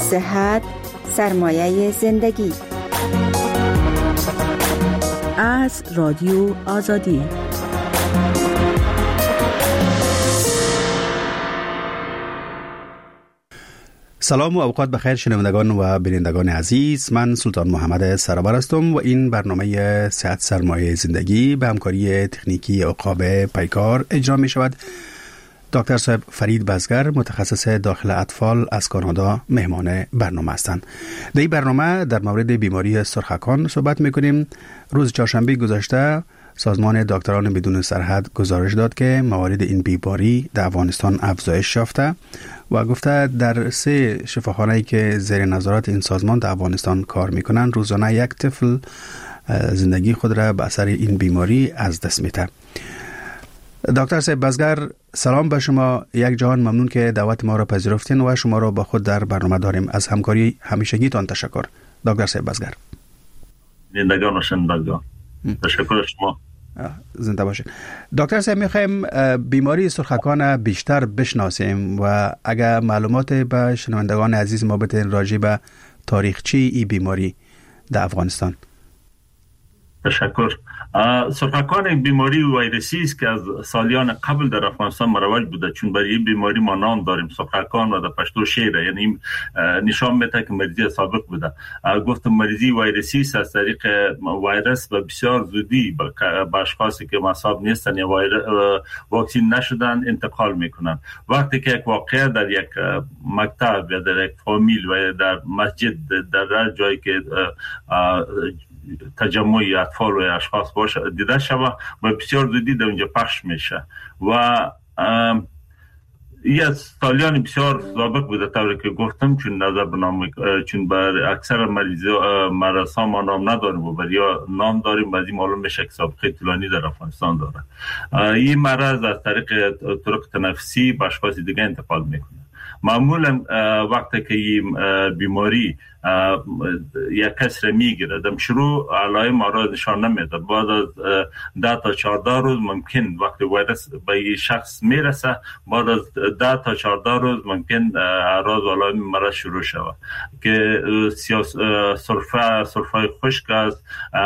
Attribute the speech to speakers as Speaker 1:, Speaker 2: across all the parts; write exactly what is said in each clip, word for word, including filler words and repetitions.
Speaker 1: صحت سرمایه زندگی.
Speaker 2: از رادیو آزادی.
Speaker 3: سلام و اوقات بخیر شنوندگان و بینندگان عزیز، من سلطان محمد سرابر هستم و این برنامه صحت سرمایه زندگی به همکاری تکنیکی عقاب پیکار اجرا می شود. دکتر صاحب فرید بزگر متخصص داخل اطفال از کانادا مهمان برنامه هستند. در این برنامه در مورد بیماری سرخکان صحبت میکنیم. روز چهارشنبه گذشته سازمان دکتران بدون سرحد گزارش داد که موارد این بیماری در افغانستان افزایش یافته و گفته در سه شفاخانه‌ای که زیر نظارت این سازمان در افغانستان کار میکنن روزانه یک طفل زندگی خود را به اثر این بیماری از دست میده. دکتر صاحب بزگر سلام به شما، یک جهان ممنون که دعوت ما را پذیرفتین و شما را با خود در برنامه داریم. از همکاری همیشگیتان تشکر. دکتر صاحب بزگر.
Speaker 4: زندگان و شنوندگان تشکر شما.
Speaker 3: زنده باشید. دکتر صاحب میخوایم بیماری سرخکان بیشتر بشناسیم و اگر معلومات به شنوندگان عزیز ما بتین راجع به تاریخچه این بیماری در افغانستان.
Speaker 4: تشکر. سرخکان بیماری ویروسی است که از سالیان قبل در افغانستان مروج بوده، چون برای این بیماری ما نام داریم سرخکان و در پشتو شیره، یعنی نشان میده که مریضی سابق بوده. گفتم مریضی ویروسی است از طریق ویروس و بسیار زودی به اشخاصی که مصاب نیستن یا واکسین نشدن انتقال میکنن. وقتی که یک واقعه در یک مکتب یا در یک فامیل و در مسجد در جایی که تجمع اطفال و اشخاص باشه دیده شود و بسیار زودی در اونجا پخش میشه و این سالیان بسیار سابق بوده طوری که گفتم، چون نظر بنام چون بر اکثر مریضا مراسم ما نام نداریم و بر یا نام داریم بعضی معلوم میشه که سابقه طولانی در افغانستان داره. این مرض از طریق طرق تنفسی به اشخاص دیگه انتقال میکنه. معمولا وقتی که این بیماری یک کس را میگیره در شروع علائم آرا نشان نمیده، بعد از ده تا چهارده روز ممکن وقتی ویروس به این شخص میرسه بعد از ده تا چهارده روز ممکن اعراض و علائم مرض شروع شود که سرفه سرفه خشک است،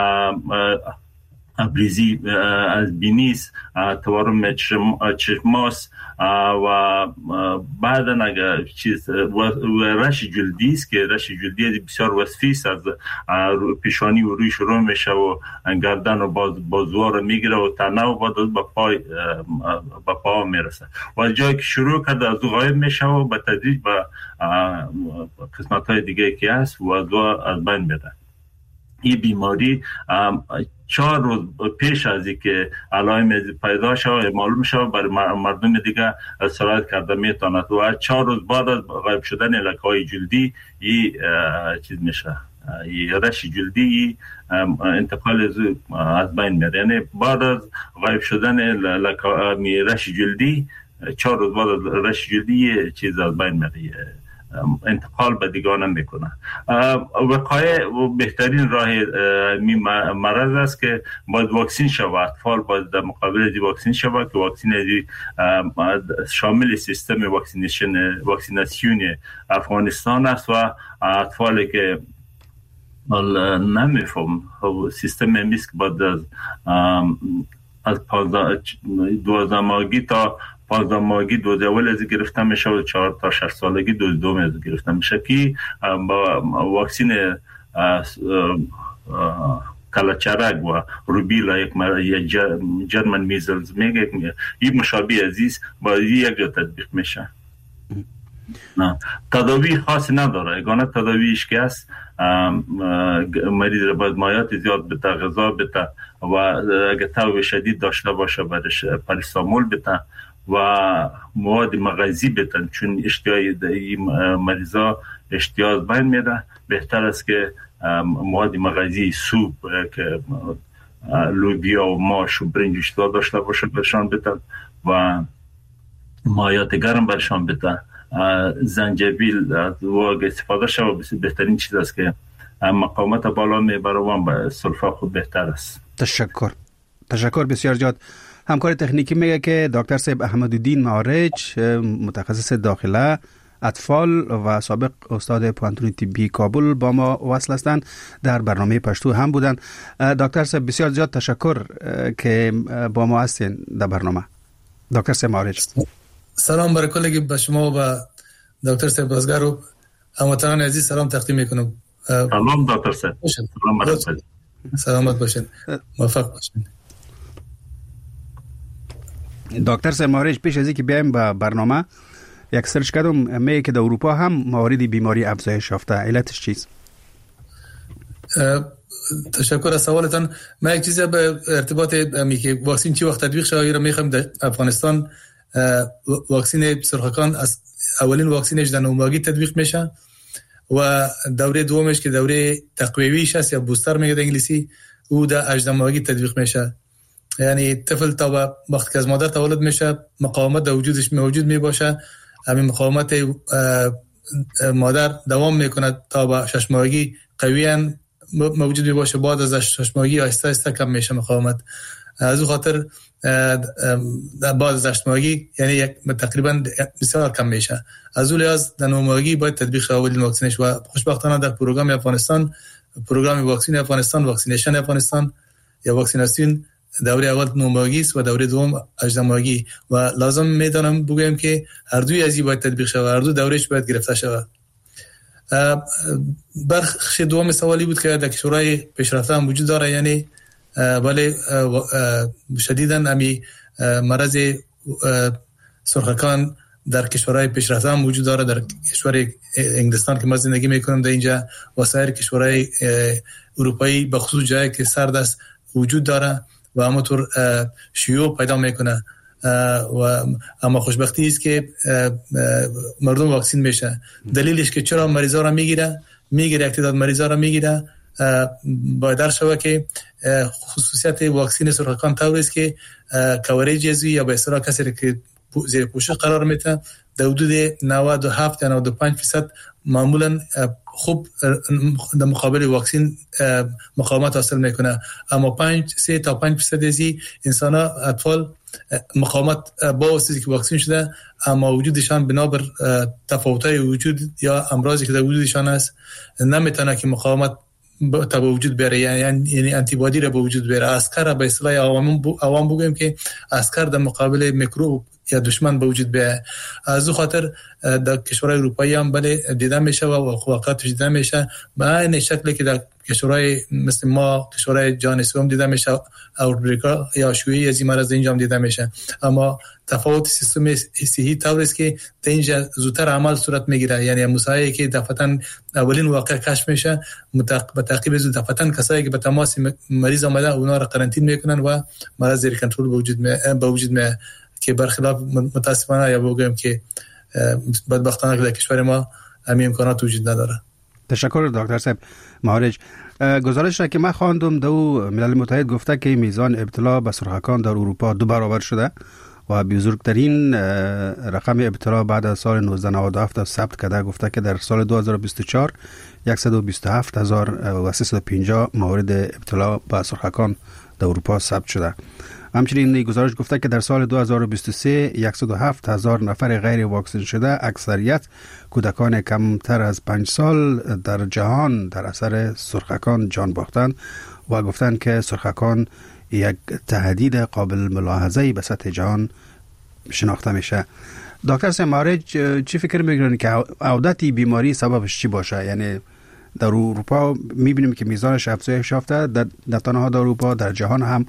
Speaker 4: ابریزی از بینیس، تورم چشماس و بعدا اگر چیز و رش جلدی است که رش جلدی بسیار وصفی است، از پیشانی و روی شروع میشه و گردن و باز بازوها رو میگیره و تنه و بعد از به پای به پا میرسه و از جایی که شروع کرده از غایب میشه و به تدریج به قسمت های دیگه که هست و از از بین میره. این بیماری چهار روز پیش از اینکه علائم پیدا شود معلوم شود برای مردم دیگه سرایت کرده میتواند و چهار روز بعد از غایب شدن لکه‌های جلدی این چیز میشه، این رش جلدی انتقال از بین میره. یعنی بعد از غایب شدن لکه رش جلدی چهار روز بعد از رش جلدی چیز از بین میره، انتقال به دیگران میکنه. وقایع و بهترین راه مرض است که باید واکسین شود. اطفال باید در مقابل از واکسین شود که واکسین شامل سیستم واکسینیشن واکسیناسیون افغانستان است و اطفالی که نمیفهم سیستم میست که باید از از دوازده ماهگی تا پانزده ماهگی دوز اول از گرفته میشه و چهار تا شش سالگی دوز دوم از گرفته میشه که با واکسین کلچرک و روبیلا یک جرمن میزلز میگه این مشابه عزیز با یک جا تطبیق میشه. نه تداوی خاصی نداره، یگانه تداویش که است مریض را باید مایات زیاد بده، غذا بده و اگه تاو شدید داشته باشه برش پاراستامول بده و مواد مغذی بتن، چون اشتیاق این مریضا اشتیاق بین میره. بهتر است که مواد مغذی سوپ که لوبیا و ماش و برنج اشتیاق داشته باشه برشان بتن و مایات گرم برشان بتن. زنجبیل و استفاده شود بهترین چیز است که مقاومت بالا میبره و به سلفا خود بهتر است.
Speaker 3: تشکر تشکر بسیار زیاد. همکار تکنیکی میگه که دکتر صاحب احمدالدین معارج متخصص داخله اطفال و سابق استاد پوهنتون طبی کابل با ما وصل هستند، در برنامه پشتو هم بودن. دکتر صاحب بسیار زیاد تشکر که با ما هستین در برنامه. دکتر صاحب معارج،
Speaker 5: سلام بر کلگی به شما و دکتر صاحب بازگار و هموطنان عزیز سلام تقدیم میکنم.
Speaker 4: سلام دکتر صاحب، سلام بر
Speaker 5: سلامت باشین، موفق باشین.
Speaker 3: دکتر صاحب معارج، پیش از اینکه بیایم به برنامه یک سرچ کردم، میگه که در اروپا هم موارد بیماری افزایش یافته، علتش چیست؟
Speaker 5: تشکر از سوالتان. من یک چیزی به ارتباط می که واکسن چی وقت تطبیق شده را میخوام. در افغانستان واکسن سرخکان از اولین واکسنش در نوماگی تطبیق میشه و دوره دومش که دوره تقویویش است یا بوستر میگه در انگلیسی، او در هجدهماگی تطبیق میشه. یعنی طفل تا وقتی که از مادر تولد میشه مقاومت در وجودش موجود میباشه، همین مقاومت مادر دوام میکنه تا به شش ماهگی قویاً موجود میباشه. بعد از شش ماهگی آهسته آهسته کم میشه مقاومت. از اون خاطر بعد از شش ماهگی یعنی یک تقریبا بسیار کم میشه. از اون لحاظ در نه ماهگی باید تطبیق شه اولین واکسنش و خوشبختانه در پروگرام افغانستان، پروگرام واکسن افغانستان، واکسینیشن افغانستان یا واکسیناسیون دوره اول نه ماهگی است و دوره دوم هجده ماهگی و لازم میدانم بگم که هر دوی از این باید تطبیق شه و هر دو دورهش باید گرفته شود. بخش دوم سوالی بود که در کشورهای پیشرفته هم وجود داره، یعنی ولی شدیداً امی مرض سرخکان در کشورهای پیشرفته هم وجود داره. در کشور انگلستان که ما زندگی میکنم در اینجا و سایر کشورهای اروپایی به خصوص جایی که سرد است وجود داره و همونطور شیوع پیدا میکنه و اما خوشبختی است که مردم واکسین میشه. دلیلش که چرا مریضا را میگیره میگیره یک تعداد مریضا را میگیره باید در شوه که خصوصیت واکسن سرخکان طور است که کوریج ازوی یا به اصطلاح کسی که زیر پوشش قرار میده در حدود نود و هفت تا نود و پنج درصد معمولا خوب در مقابل واکسن مقاومت حاصل میکنه، اما پنج سه تا پنج درصد از انسان ها اطفال مقاومت با واسطه که واکسن شده اما وجودشان بنابر تفاوت‌های وجود یا امراضی که در وجودشان است نمیتونه که مقاومت تا به وجود بیاره، یعنی یعنی آنتی بادی را به وجود بیاره. اسکر به اصطلاح عوام عوام بگیم که اسکر در مقابل میکروب یا دشمن به وجود بیاره. از او خاطر در کشورهای اروپایی هم بله دیده میشه و واقعیت دیده میشه به این شکلی که در کشورهای مثل ما کشورهای جهان سوم دیده میشه، اوتبریکا یا شیوعی از این مرض اینجا هم دیده میشه. اما تفاوت سیستم صحی طور است که در اینجا زودتر عمل صورت میگیره، یعنی مسائلی که دفعتاً اولین واقع کشف میشه به تعقیب زود دفعتاً کسایی که به تماس مریض آمده اونا را قرنطینه میکنن و مرض زیر کنترل به وجود می به وجود می که برخلاف متاسفانه یا بگم که بدبختانه که در کشور ما همین امکانات وجود نداره.
Speaker 3: تشکر دکتر صاحب معارج. گزارش را که من خواندم دو ملل متحد گفته که میزان ابتلا به سرخکان در اروپا دو برابر شده و بزرگترین رقم ابتلا بعد از سال نوزده نود و هفت ثبت کرده. گفته که در سال دو هزار و بیست و چهار صد و بیست و هفت هزار و سیصد و پنجاه مورد ابتلا به سرخکان در اروپا ثبت شده. همچنین گزارش گفته که در سال دو هزار و بیست و سه صد و هفت هزار نفر غیر واکسن شده، اکثریت کودکان کمتر از پنج سال در جهان در اثر سرخکان جان باختند و گفتند که سرخکان یک تهدید قابل ملاحظه‌ای به سطح جهان شناخته میشه. دکتر صاحب معارج، چی فکر میکنید که عودت بیماری سببش چی باشه؟ یعنی در اروپا میبینیم که میزانش افزایش یافته، در, در تنها در اروپا در جهان هم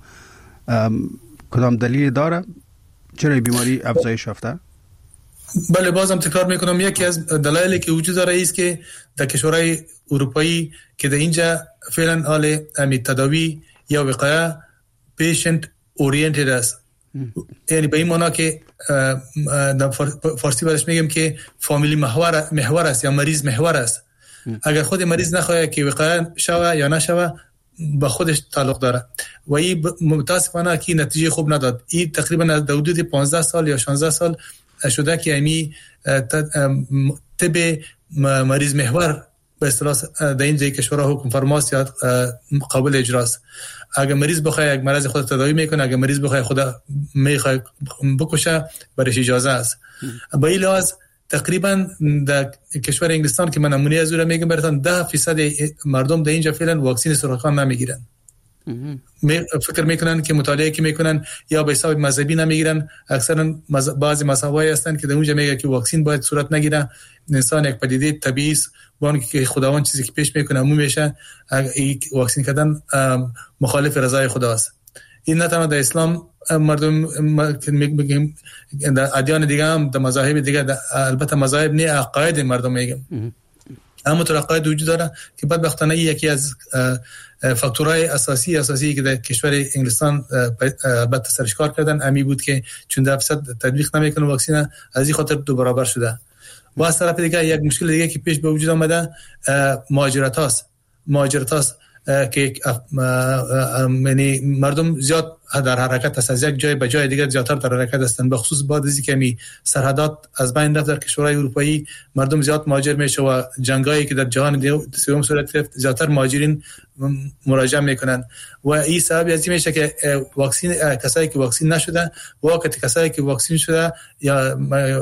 Speaker 3: کدام دلیل داره چرا بیماری افزایش یافته؟
Speaker 5: بله بازم تکرار میکنم یکی از دلایلی که وجود داره است که در کشورهای اروپایی که در اینجا فعلا حال امی تداوی یا وقایه پیشنت اورینتد است، یعنی به این معنی که در فارسی برش میگم که فامیلی محور محور است یا مریض محور است. اگر خود مریض نخواهد که وقایه شوه یا نشوه با خودش تعلق داره و این متاسفانه که نتیجه خوب نداد. این تقریبا در حدود پانزده سال یا شانزده سال شده که امی طب مریض محور به اصطلاح در این جای کشورها حکم فرماست یا قابل اجراست. اگر مریض بخواد یک مرض خود تداوی میکنه، اگر مریض بخواد خود میخواد بکشه برش اجازه است. با این لحاظ تقریبا در کشور انگلستان که من نمونه از اون میگم براتون ده درصد مردم در اینجا فعلا واکسن سرطان نمیگیرن. فکر میکنن که مطالعه که میکنن یا به حساب مذهبی نمیگیرن. اکثرا مز... بعضی مذهبایی هستن که در اونجا میگه که واکسن باید صورت نگیره. انسان یک پدیده طبیعی است، وان که خداوند چیزی که پیش میکنه همون میشه. این واکسن کردن مخالف رضای خداست. این نه تنها در اسلام مردم میگیم، در ادیان دیگه هم، در مذاهب دیگه، البته مذاهب نه عقاید مردم میگم، اما تو عقاید وجود داره که بدبختانه یکی از فاکتورهای اساسی اساسی که در کشور انگلستان البته سرش کار کردن امی بود که چون ده درصد تطبیق نمیکنه واکسن، از این خاطر دو برابر شده. و از طرف دیگه یک مشکل دیگه که پیش به وجود آمده مهاجرت هاست. مهاجرت هاست که یعنی مردم زیاد در حرکت است، از یک جای به جای دیگر زیادتر در حرکت هستند، به خصوص بعد از اینکه می سرحدات از بین رفت در کشورهای اروپایی مردم زیاد مهاجر میشه و جنگایی که در جهان سوم صورت گرفت زیادتر مهاجرین مراجعه میکنن و این سبب از این میشه که واکسن کسایی که واکسن نشده و وقتی کسایی که واکسن شده یا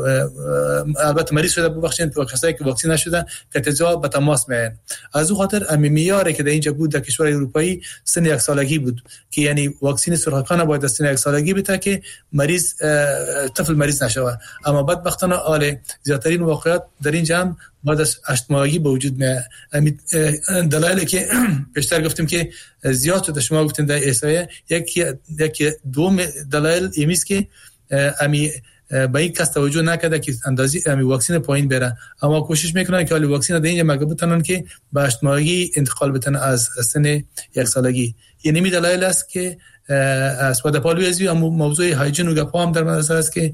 Speaker 5: البته مریض شده ببخشید و کسایی که واکسن نشده که تجا به تماس میان. از اون خاطر معیاری که در اینجا بود در کشور اروپایی سن یک سالگی بود که یعنی واکسن سرطان باید از سن یک سالگی بده که مریض طفل مریض نشود. اما بدبختانه حال زیادترین واقعیت در اینجا هم بعد از هشت ماهگی به وجود میاد. دلایلی که پیشتر گفتیم که زیاد شده شما گفتین در احصایه، یکی یکی دو دلایل ایمیست که امی به این کس توجه نکرده که اندازی امی واکسن پایین بره، اما کوشش میکنن که حالی واکسن در اینجا مگه بتونن که به هشت ماهگی انتقال بدن از سن یک سالگی. یعنی می دلایل است که اسپاد پالویزی هم موضوع هایجین و گپا هم در نظر است که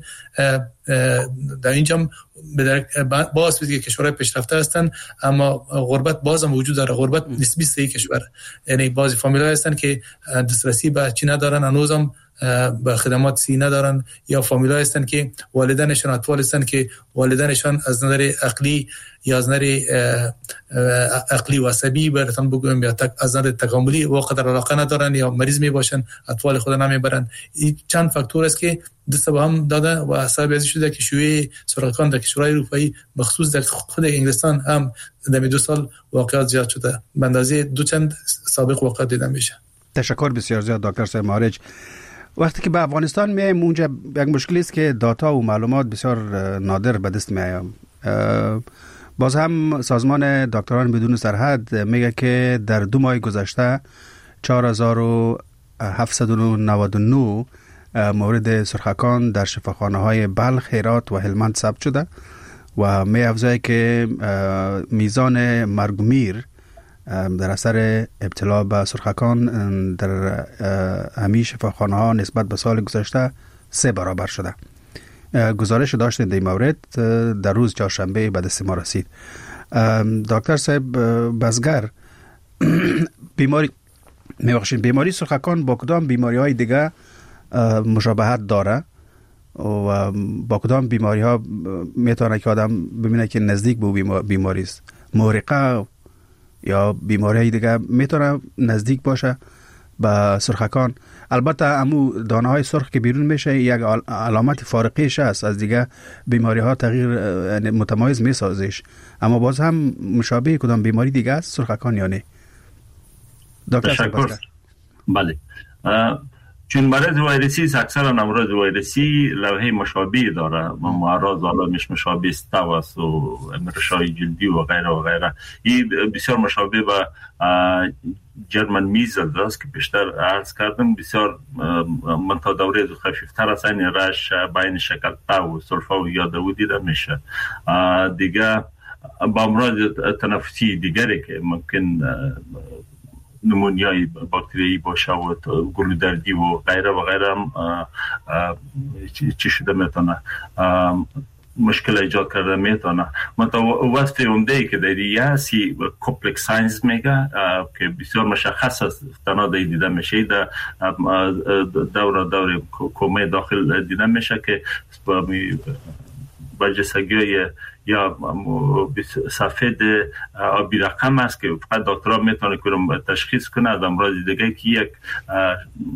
Speaker 5: در اینجا باز بیدی که کشورهای پیشرفته هستن اما غربت باز هم وجود داره. غربت نسبی سه کشور، یعنی بعضی فامیل‌ها هستن که دسترسی به چی ندارن، هنوز هم به خدمات سی ندارن، یا فامیل‌ها هستن که والدینشون اطفال هستن که والدینشون از نظر عقلی یا از نظر عقلی و عصبی براتون بگویم یا از نظر تکاملی وقدر علاقه ندارن یا مریض می باشن، اطفال خود نمیبرن. این چند فاکتور است که دست به هم داده و سبب از شده که شیوع سرطان در کشورهای اروپایی بخصوص در خود انگلستان هم در دو سال واقعات زیاد شده، به اندازه دو چند سابق واقعات دیده میشه.
Speaker 3: تشکر بسیار زیاد دکتر صاحب مارج. وقتی که به افغانستان میایم اونجا یک مشکلی است که دیتا و معلومات بسیار نادر به دست میاد. باز هم سازمان دکتران بدون سرحد میگه که در دو ماه گذشته چهار هزار و هفتصد و نود و نه مورد سرخکان در شفاخانه های بلخ، هرات و هلمند ثبت شده و می افزاید که میزان مرگ و میر در اثر ابتلا به سرخکان در همه شفاخانه ها نسبت به سال گذشته سه برابر شده. گزارش داشتیم در این مورد در روز چهارشنبه به دست ما رسید. دکتر صاحب بزگر، بیماری میبخشید بیماری سرخکان با کدام بیماری های دیگه مشابهت داره و با کدام بیماری ها میتونه که آدم ببینه که نزدیک به بیماری است؟ محرقه یا بیماری های دیگه میتونه نزدیک باشه به سرخکان؟ البته امو دانه های سرخ که بیرون میشه یک علامت فارقیش است از دیگه بیماری ها، تغییر متمایز میسازش، اما باز هم مشابه کدام بیماری دیگه است سرخکان یا نه؟
Speaker 4: دکتر بله، چون مرض ویروسی اکثرا امراض ویروسی لوحه مشابه داره، معرض علامش مشابه است، تواس و رشای جلدی و غیره و غیره. این بسیار مشابه به جرمن میزل است که بیشتر عرض کردم. بسیار من تا دوره خفیفتر است، این رش بین شکل تا و سلفا و یادو دیده میشه. دیگه با امراض تنفسی دیگری که ممکن نمونیای باکتریایی باشه و گلودردی و غیره و غیره هم چی شده میتونه مشکل ایجاد کرده میتونه. منطقه وصف عمده‌ای که دیدی هستی کمپلکس ساینز میگه که بسیار مشخص است، تنها دیده میشه در دور دور کومه داخل دیده میشه که برجستگی یا سفید آبی رقم است که فقط دکترها میتونه که تشخیص کنه از امراض دیگه که یک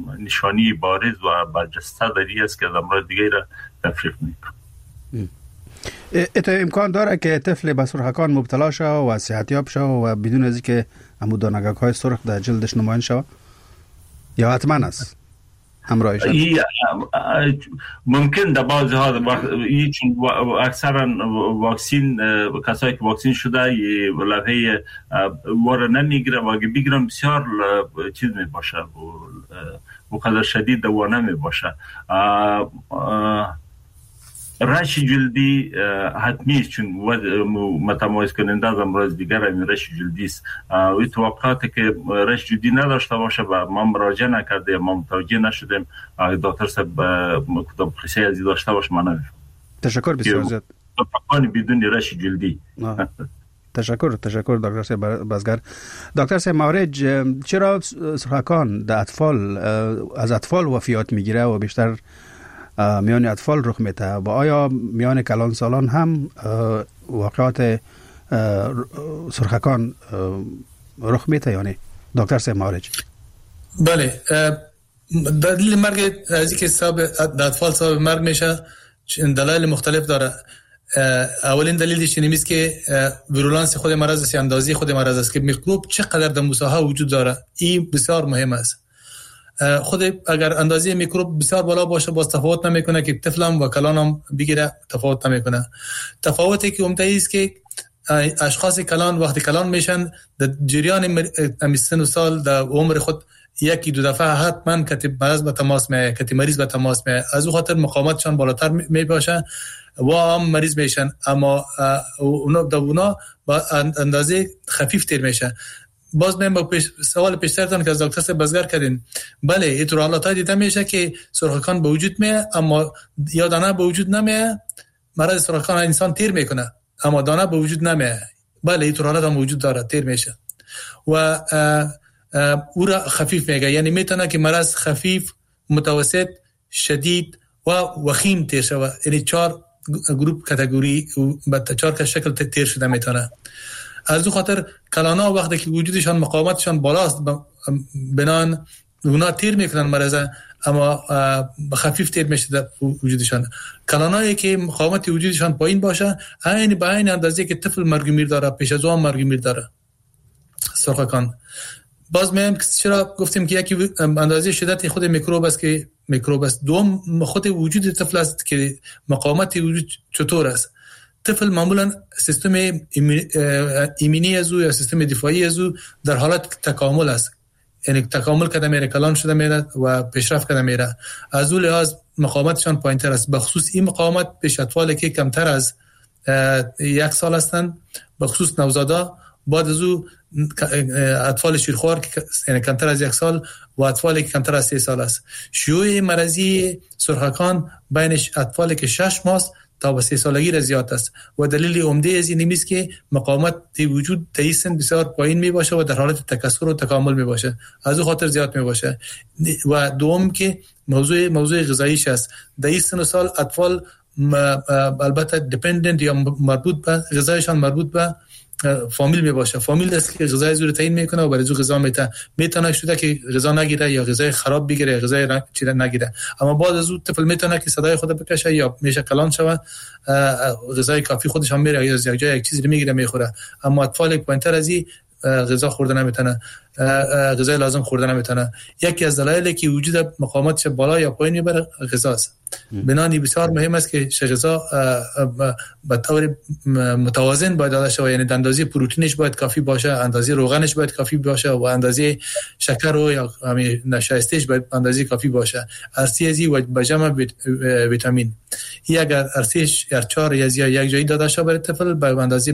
Speaker 4: نشانی بارز و برجسته داری است که از امراض دیگه را تفریق میکنه.
Speaker 3: ات امکان داره که طفل به سرخکان مبتلا شود و صحتیاب شود و بدون از اینکه همو دانگک های سرخ در جلدش نمایان شود یا حتما است همراهش؟
Speaker 4: ممکن در بعضی ها این چون اکثرا واکسین کسایی که واکسین شده لبه واره نمیگیره و اگه بگیرن بسیار چیز می باشه بقدر شدید دوانه می باشه. رش جلدی حتمی است چون متمایز کننده از امراض دیگر همین رش جلدی است و توقعاتی که رش جلدی نداشته باشه و ما مراجعه نکرده ما متوجه نشدیم دکتر صاحب کدام قصه ازی داشته باشه من نمی‌فهمم.
Speaker 3: تشکر بسیار زیاد.
Speaker 4: فقط بدون رش جلدی.
Speaker 3: تشکر تشکر دکتر صاحب بازگر. دکتر صاحب مارج، چرا سرخکان در اطفال از اطفال وفیات میگیره و بیشتر میان اطفال رخ میده و آیا میان کلان سالان هم واقعات سرخکان رخ میده یا نه؟ دکتر صاحب مارج.
Speaker 5: بله، دلیل مرگ از اینکه سبب در اطفال سبب مرگ میشه دلایل مختلف داره. اولین دلیلش اینه است که ویرولانس خود مرض است، اندازه خود مرض است که میکروب چقدر در موساها وجود داره. این بسیار مهم است. خود اگر اندازه میکروب بسیار بالا باشه باز تفاوت نمیکنه که طفلم و کلانم بگیره، تفاوت نمیکنه. تفاوتی که عمده است که اشخاص کلان وقتی کلان میشن در جریان سن و سال در عمر خود یکی دو دفعه حتما کتی مرض به تماس میاد، کتی مریض به تماس میاد. از اون خاطر مقاومتشان بالاتر می باشه و هم مریض میشن، اما اونا در اونا با اندازه خفیف تر میشه. باز من با پیش سوال پیشترتان که از دکتر صاحب بازگر کردین، بله اینطور حالات دیده میشه که سرخکان به وجود میاد اما یا دانه به وجود نمیاد. مرض سرخکان انسان تیر میکنه اما دانه به وجود نمیاد. بله اینطور حالات هم وجود داره، تیر میشه و او را خفیف میگه، یعنی میتونه که مرض خفیف، متوسط، شدید و وخیم تیر شود. یعنی چهار گروپ کاتگوری با چهار که شکل تیر شده میتونه. از اون خاطر کلانا وقتی که وجودشان مقاومتشان بالاست بنان اونا تیر میکنن مرض اما خفیف تیر میشه در وجودشان. کلانایی که مقاومت وجودشان پایین باشه عین به عین اندازه که طفل مرگ میر داره، پیش از اون مرگ میر داره سرخکان. باز میگم چرا گفتیم که یکی اندازه شدت خود میکروب است که میکروب است، دوم خود وجود طفل است که مقاومت وجود چطور است. طفل معمولا سیستم ایمنی از او یا سیستم دفاعی از او در حالت تکامل است، یعنی تکامل کرده میره، کلان شده میره و پیشرفت کرده میره. از اون لحاظ مقاومتشان پایینتر است. بخصوص این مقاومت پیش اطفالی که کمتر از یک سال هستند، بخصوص نوزادا، بعد از او اطفال شیرخوار که یعنی کمتر از یک سال و اطفالی که کمتر از سه سال است. شیوع مرضی سرخکان بین اطفالی که شش ماه تا به سه سالگی را زیاد است و دلیل عمده از این است که مقاومت وجود در سن بسیار پایین می باشه و در حالت تکثر و تکامل می باشه، از اون خاطر زیاد می باشه. و دوم که موضوع موضوع غذاییش است. در این سن و سال اطفال البته دیپندنت یا مربوط به غذایشان مربوط به فامیل می باشه. فامیل است که غذای زور تعیین میکنه و برای زور غذا میته. میتونه شده که غذا نگیره یا غذای خراب بگیره یا غذای چیره نگیره، اما بعد از اون طفل میتونه که صدای خود بکشه یا میشه کلان شوه، غذای کافی خودش هم میره یا از یک جای یک چیزی میگیره میخوره. اما اطفال پایینتر از این غذا خوردن نمیتونه، غذای لازم خوردن نمیتونه. یکی از دلایلی که وجود مقاومتش بالا یا پایین میبره غذاست. بنانی بسیار مهم است که غذا به طور متوازن باید داده شود، یعنی اندازه پروتئینش باید کافی باشه، اندازه روغنش باید کافی باشه و اندازه شکر و یا نشایستش باید اندازه کافی باشه. ارسیزی و بجمع ویتامین این اگر ارسیش یا چهار یا یک جایی داده شود برای طفل به اندازه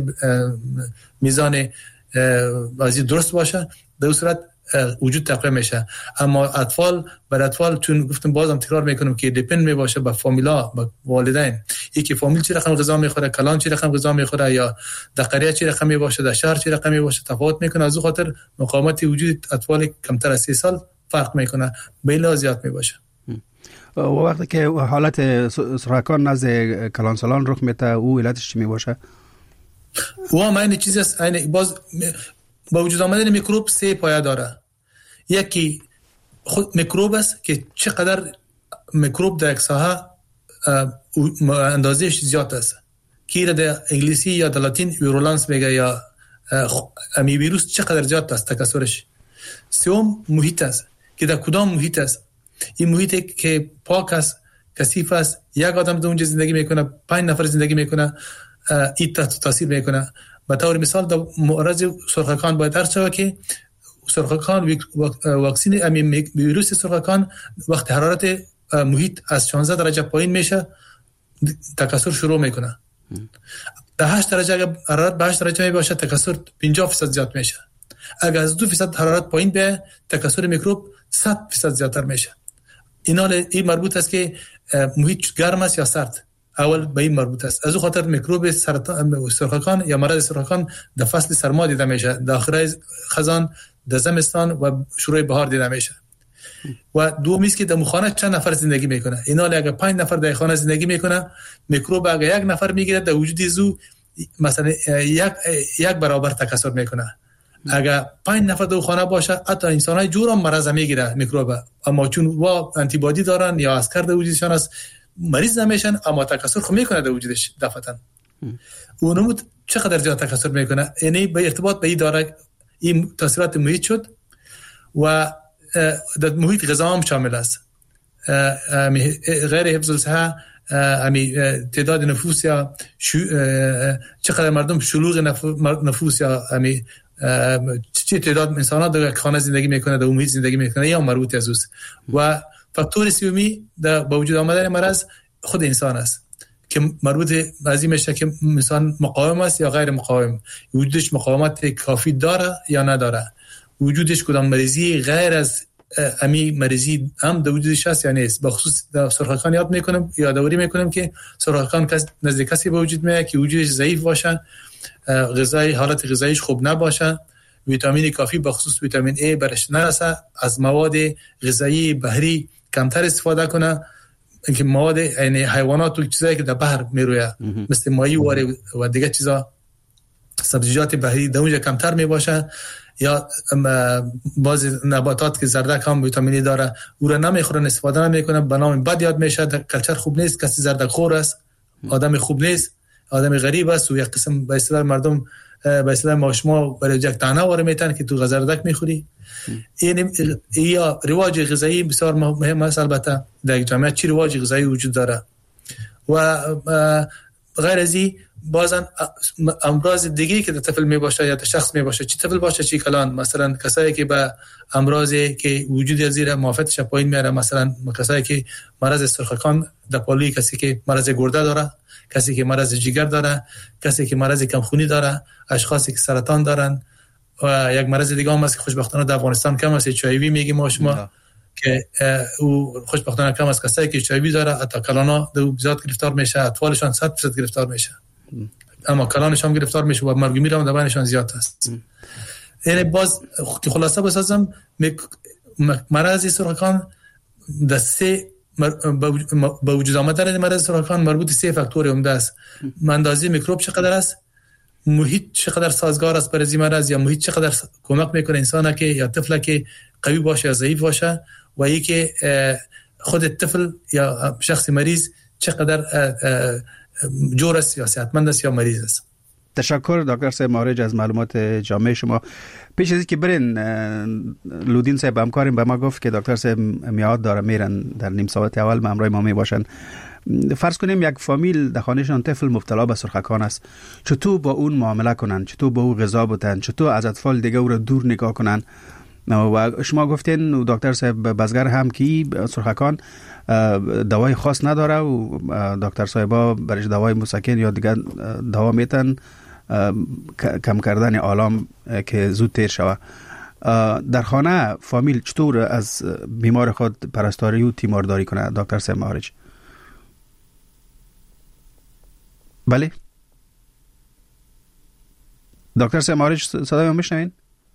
Speaker 5: میزان بازی درست باشه، در صورت وجود تقویه میشه. اما اطفال بر اطفال چون گفتم بازم تکرار میکنم که دیپند می باشه به فامیلا، به والدین. یکی فامیل چی رقم غذا میخوره، کلان چی رقم غذا میخوره یا در قریه چی رقم می باشه، در شهر چی رقم می باشه، تفاوت میکنه. از اون خاطر مقاومت وجود اطفال کمتر از سه سال فرق میکنه، به لحاظ زیاد می باشه.
Speaker 3: و وقتی که حالت سرخکان نزد کلان سالان رخ میده او علتش چی می باشه؟
Speaker 5: و هم این چیز است، این باز با وجود آمدن میکروب سه پایه داره. یکی خود میکروب است که چقدر میکروب در یک ساحه اندازهش زیاد است، که در انگلیسی یا در لاتین ویرولانس میگه یا امی ویروس چقدر زیاد است تکثرش. سوم محیط است که در کدام محیط است. این محیطی که پاک است، کثیف است، یک آدم در اونجا زندگی میکنه، پنج نفر زندگی میکنه، این تاثیر میکنه. به طور مثال در معرض سرخکان باید درس شود که سرخکان واکسین امی ویروس سرخکان وقت حرارت محیط از شانزده درجه پایین میشه تکثر شروع میکنه. در هشت درجه اگر حرارت به هشت درجه میباشه تکثر پنجاه درصد زیاد میشه. اگر از دو درصد حرارت پایین به تکثر میکروب صد درصد زیادتر میشه. اینا این مربوط است که محیط گرم است یا سرد. اول به این مربوط است. از او خاطر میکروب سرطان سرخکان یا مرض سرخکان در فصل سرما دیده میشه، در آخر خزان، در زمستان و شروع بهار دیده میشه. و دومی است که در خانه چند نفر زندگی میکنه. اینا اگه پنج نفر در خانه زندگی میکنه، میکروب اگه یک نفر میگیره در وجود زو مثلا یک یک برابر تکثر میکنه. اگه پنج نفر در خانه باشه حتی انسانای جور هم مرض میگیره میکروب، اما چون وا آنتی بادی دارن یا عسکر در وجودشان است مریض نمیشن، اما تکثر خو میکنه در وجودش دفعتاً. اونم چقدر زیاد تکثر میکنه، یعنی به ارتباط به این داره این تاثیرات محیط شد و در محیط غذا هم شامل است. غیر حفظ الصحه امی تعداد نفوس یا چقدر مردم شلوغ نفوس یا امی چه تعداد انسان‌ها در خانه زندگی میکنه، در محیط زندگی میکنه یا مربوط از اوست. و فاکتور سومی در با وجود آمدن مرض خود انسان است که مربوط بعضی میشه که انسان مقاوم است یا غیر مقاوم، وجودش مقاومت کافی داره یا نداره، وجودش کدام مریضی غیر از امی مریضی هم در وجودش هست یا نیست. به خصوص در سرخکان یاد میکنم یادآوری میکنم که سرخکان کس نزدیک کسی به وجود میاد که وجودش ضعیف باشه، غذای حالت غذاییش خوب نباشه، ویتامین کافی به خصوص ویتامین A برش نرسه، از مواد غذایی بحری کمتر استفاده کنه، اینکه مواد یعنی حیوانات و چیزایی که در بحر میرویه مثل ماهی و دیگه چیزا، سبزیجات بحری در اونجا کمتر میباشه، یا بعض نباتات که زردک هم ویتامینی داره او را نمیخورن، استفاده نمیکنه، به نام بد یاد میشه. در کلچر خوب نیست، کسی زردک خور است آدم خوب نیست، آدم غریب است و یک قسم به اصطلاح مردم به اصطلاح ماشما برای یک دانه واره میتن که تو زردک میخوری. این یا رواج غذایی بسیار مهم است. البته در جامعه چی رواج غذایی وجود داره و غیر از این بازن امراض دیگه که در طفل می باشه یا در شخص می باشه، چی طفل باشه چی کلان، مثلا کسایی که به امراضی که وجود زیر معافیتش پایین میاره، مثلا کسایی که مرض سرخکان در پالوی، کسی که مرض گرده داره، کسی که مرض جگر داره، کسی که مرض کمخونی داره، اشخاصی که سرطان دارن و یک مرض دیگه هم هست که خوشبختانه در افغانستان کم است، اچ آی وی میگیم ما شما که او خوشبختانه کم است. کسایی که اچ آی وی داره حتی کلانا در زیاد گرفتار میشه، اطفالشان صد درصد گرفتار میشه، اما کلانش هم گرفتار میشه و مرگ میره هم دبانشان زیاد است. یعنی باز که خلاصه بسازم مرض سرطان در سه با وجود آمدن مرض سرطان مربوط سه فاکتور عمده است. اندازه میکروب چقدر است، محیط چقدر سازگار است برای مرض، یا محیط چقدر کمک میکنه انسان که یا طفل که قوی باشه یا ضعیف باشه، و یکی خود طفل یا شخص مریض چقدر جور است یا صحتمند است یا مریض است.
Speaker 3: تشکر دکتر صاحب مهارج از معلومات جامع شما. پیش از اینکه برین لودین صاحب همکاریم به ما گفت که دکتر صاحب میاد داره میرن در نیم ساعت اول ما همراه ما می باشن. فرض کنیم یک فامیل در خانهشان طفل مبتلا به سرخکان است، چطور با اون معامله کنن، چطور با او غذا بدن، چطور از اطفال دیگه او را دور نگاه کنن؟ و شما گفتین دکتر صاحب بازگر هم که سرخکان دوای خاص نداره و دکتر صاحبا برش دوای مسکن یا دیگه دوا میتن کم کردن آلام که زود تیر شوه. در خانه فامیل چطور از بیمار خود پرستاری و تیمارداری کنه دکتر صاحب مهارج؟ بله دکتر صاحب مهارج صدای من میشنوین؟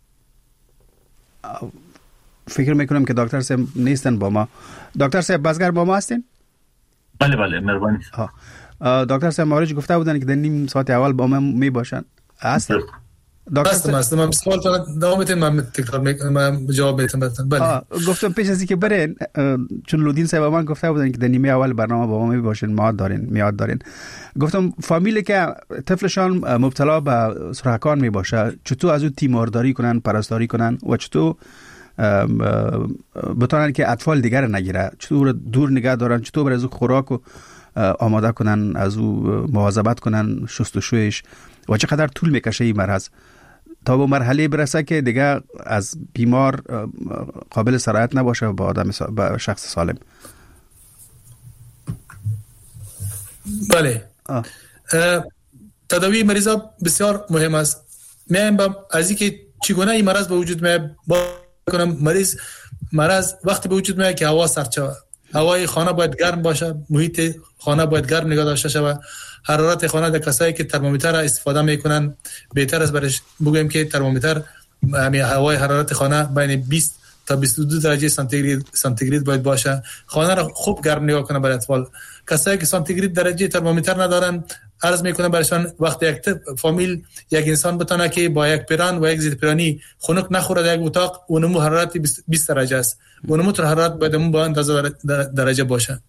Speaker 3: فکر میکنم که دکتر صاحب نیستن با ما. دکتر صاحب بازگر با ما هستین؟
Speaker 4: بله بله مهربانی.
Speaker 3: دکتر صاحب مهارج گفته بودن که در نیم ساعت اول با ما می باشن هستن؟
Speaker 5: دکتر هستم من سوال فقط دوام بدین من تکرار میکنم من جواب میدم. بله
Speaker 3: گفتم پیش از اینکه برین چون لودین صاحب من گفته بودن که در نیمه اول برنامه با ما میباشین میاد دارین میاد دارین گفتم فامیلی که طفلشان مبتلا به سرطان میباشه چطور از اون تیمارداری کنن پرستاری کنن و چطور بتونن که اطفال دیگر نگیره چطور دور نگه دارن چطور بر از اون خوراک و آماده کنن از اون مواظبت کنن شستشویش و چقدر طول میکشه این مرض تا به مرحله برسه که دیگه از بیمار قابل سرایت نباشه با آدم با شخص سالم.
Speaker 5: بله تداوی مریضا بسیار مهم است. میایم با از اینکه چگونه این مرض به وجود میاد با کنم مریض مرض وقتی به وجود میاد که هوا سرد شود هوای خانه باید گرم باشه محیط خانه باید گرم نگاه داشته شود حرارت خانه در کسایی که ترمومتر استفاده میکنن بهتر است برش بگویم که ترمومتر همین هوای حرارت خانه بین بیست تا بیست و دو درجه سانتیگراد سانتیگراد باید باشه خانه را خوب گرم نگاه کنه برای اطفال. کسایی که سانتیگراد درجه ترمومتر ندارن عرض میکنم برایشان وقتی یک فامیل یک انسان بتونه که با یک پیران و یک ضد پیرانی خنک نخوره در یک اتاق اونمو حرارت بیست درجه است اونمو تر حرارت باید اون با اندازه درجه باشه.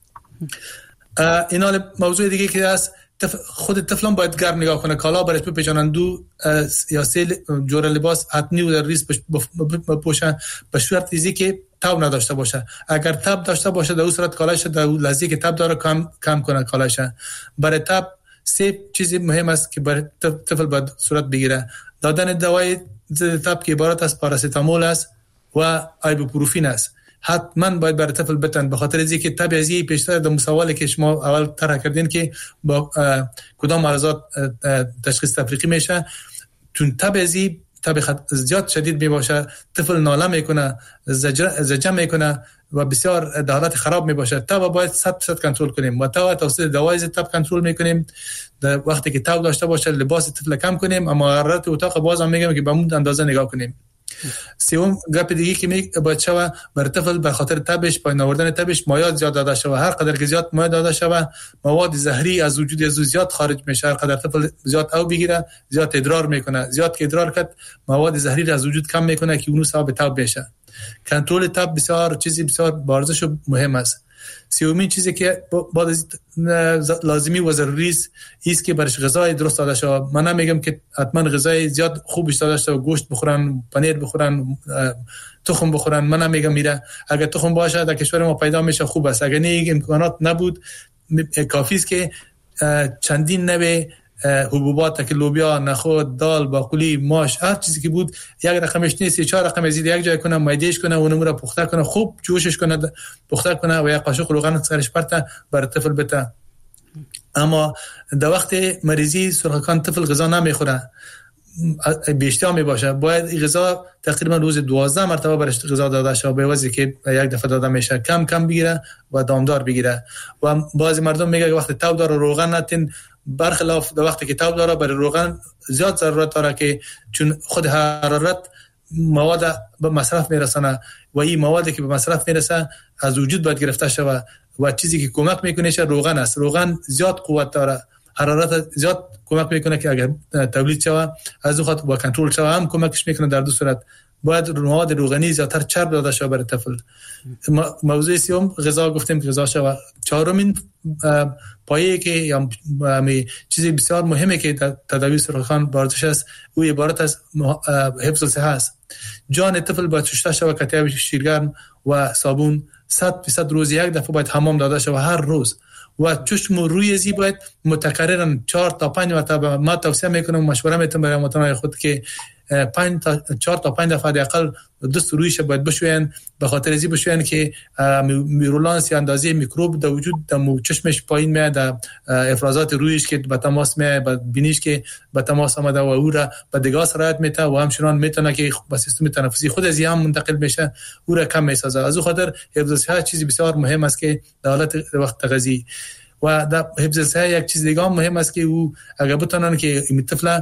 Speaker 5: اینا موضوع دیگه که است خود طفلان باید گرم نگاه کنه کالا برش بپیچانن دو یا سه جور لباس حتمی و در ریز بپوشن به صورت ایزی که تاب نداشته باشه. اگر تاب داشته باشه در اون صورت کالاش در لحظه که تاب داره کم کم کنه کالاش. برای تاب سه چیزی مهم است که برای طفل باید صورت بگیره. دادن دوای ضد تاب که عبارت از پاراستامول است و ایبوپروفین است. حتما باید برای طفل بتن به خاطر اینکه تب ازی پیشتر در مسائلی که شما اول طرح کردین که با کدام مرضات تشخیص تفریقی میشه چون تب ازی تب زیاد شدید می باشه طفل ناله میکنه زجر میکنه و بسیار در حالت خراب می باشه. تب باید صد درصد کنترل کنیم و تا توسط دوای ضد تب کنترل میکنیم. در وقتی که تب داشته باشه لباس طفل کم کنیم اما حرارت اتاق باز هم میگم که به اون اندازه نگاه کنیم. سوم گپ دیگه که می باید شوه بر طفل به خاطر تبش پایین آوردن تبش مایات زیاد داده شوه. هر قدر که زیاد مایات داده شوه مواد زهری از وجود از زیاد خارج میشه. هر قدر طفل زیاد او بگیره زیاد ادرار میکنه زیاد که ادرار کرد مواد زهری از وجود کم میکنه که اونو سبب تب بشه. کنترل تب بسیار چیزی بسیار بارزش و مهم است. سومین چیزی که بعد از لازمی و ضروری است که برش غذای درست داده شود. من نمیگم که حتما غذای زیاد خوب داده شود گوشت بخورن پنیر بخورن تخم بخورن من نمیگم میره. اگر تخم باشه در کشور ما پیدا میشه خوب است. اگر نه امکانات نبود کافی است که چندین نوع حبوبات که لوبیا نخود دال باقولی ماش هر چیزی که بود یک رقمش نیست چهار رقم از یک جای کنه مایدهش کنه اونم رو پخته کنه خوب جوشش کنه پخته کنه و یک قاشق روغن سرش پرته بر طفل بده. اما در وقت مریضی سرطان طفل غذا نمیخوره بیشتر می باشه باید غذا تقریبا روز دوازده مرتبه برش غذا داده شه به وجه که یک دفعه داده میشه کم کم بگیره و دامدار بگیره. و بعضی مردم میگه وقتی تاب داره روغن نتین برخلاف در وقتی که تاب داره برای روغن زیاد ضرورت داره که چون خود حرارت مواد به مصرف میرسونه و این موادی که به مصرف میرسه از وجود باید گرفته شود و چیزی که کمک میکنه روغن است. روغن زیاد قوت داره حرارت زیاد کمک میکنه که اگر تولید شود از اون خاطر با کنترل شود هم کمکش میکنه. در دو صورت باید مواد روغنی زیادتر چرب داده شود برای طفل. موضوع سوم غذا گفتیم که غذا شود. چهارمین پایه‌ای که یا چیزی بسیار مهمه که در تداوی سرطان بارزش است او عبارت از حفظ صحت است. جان طفل باید شسته شود کتیاب شیرگرم و صابون صد درصد روز یک دفعه باید حمام داده شود هر روز و چشم روی زی باید متکررن چهار تا پنج مرتبه. ما توصیه میکنم مشوره میتونم برای متنای خود که پنج تا چهار تا پنج دفعه حداقل دست رویش باید بشوین به خاطر ازی بشوین که میرولانس یا اندازه میکروب در وجود در چشمش پایین میاد در افرازات رویش که به تماس میاد به بینیش که به تماس آمده و او را به دیگه سرایت میته و همچنان میتونه که به سیستم تنفسی خود از هم منتقل بشه او را کم میسازه. از اون خاطر حفظ صحت چیزی بسیار مهم است که در حالت وقت تغذیه و در حفظ صحت یک چیز دیگه هم مهم است که او اگر بتونن که این طفل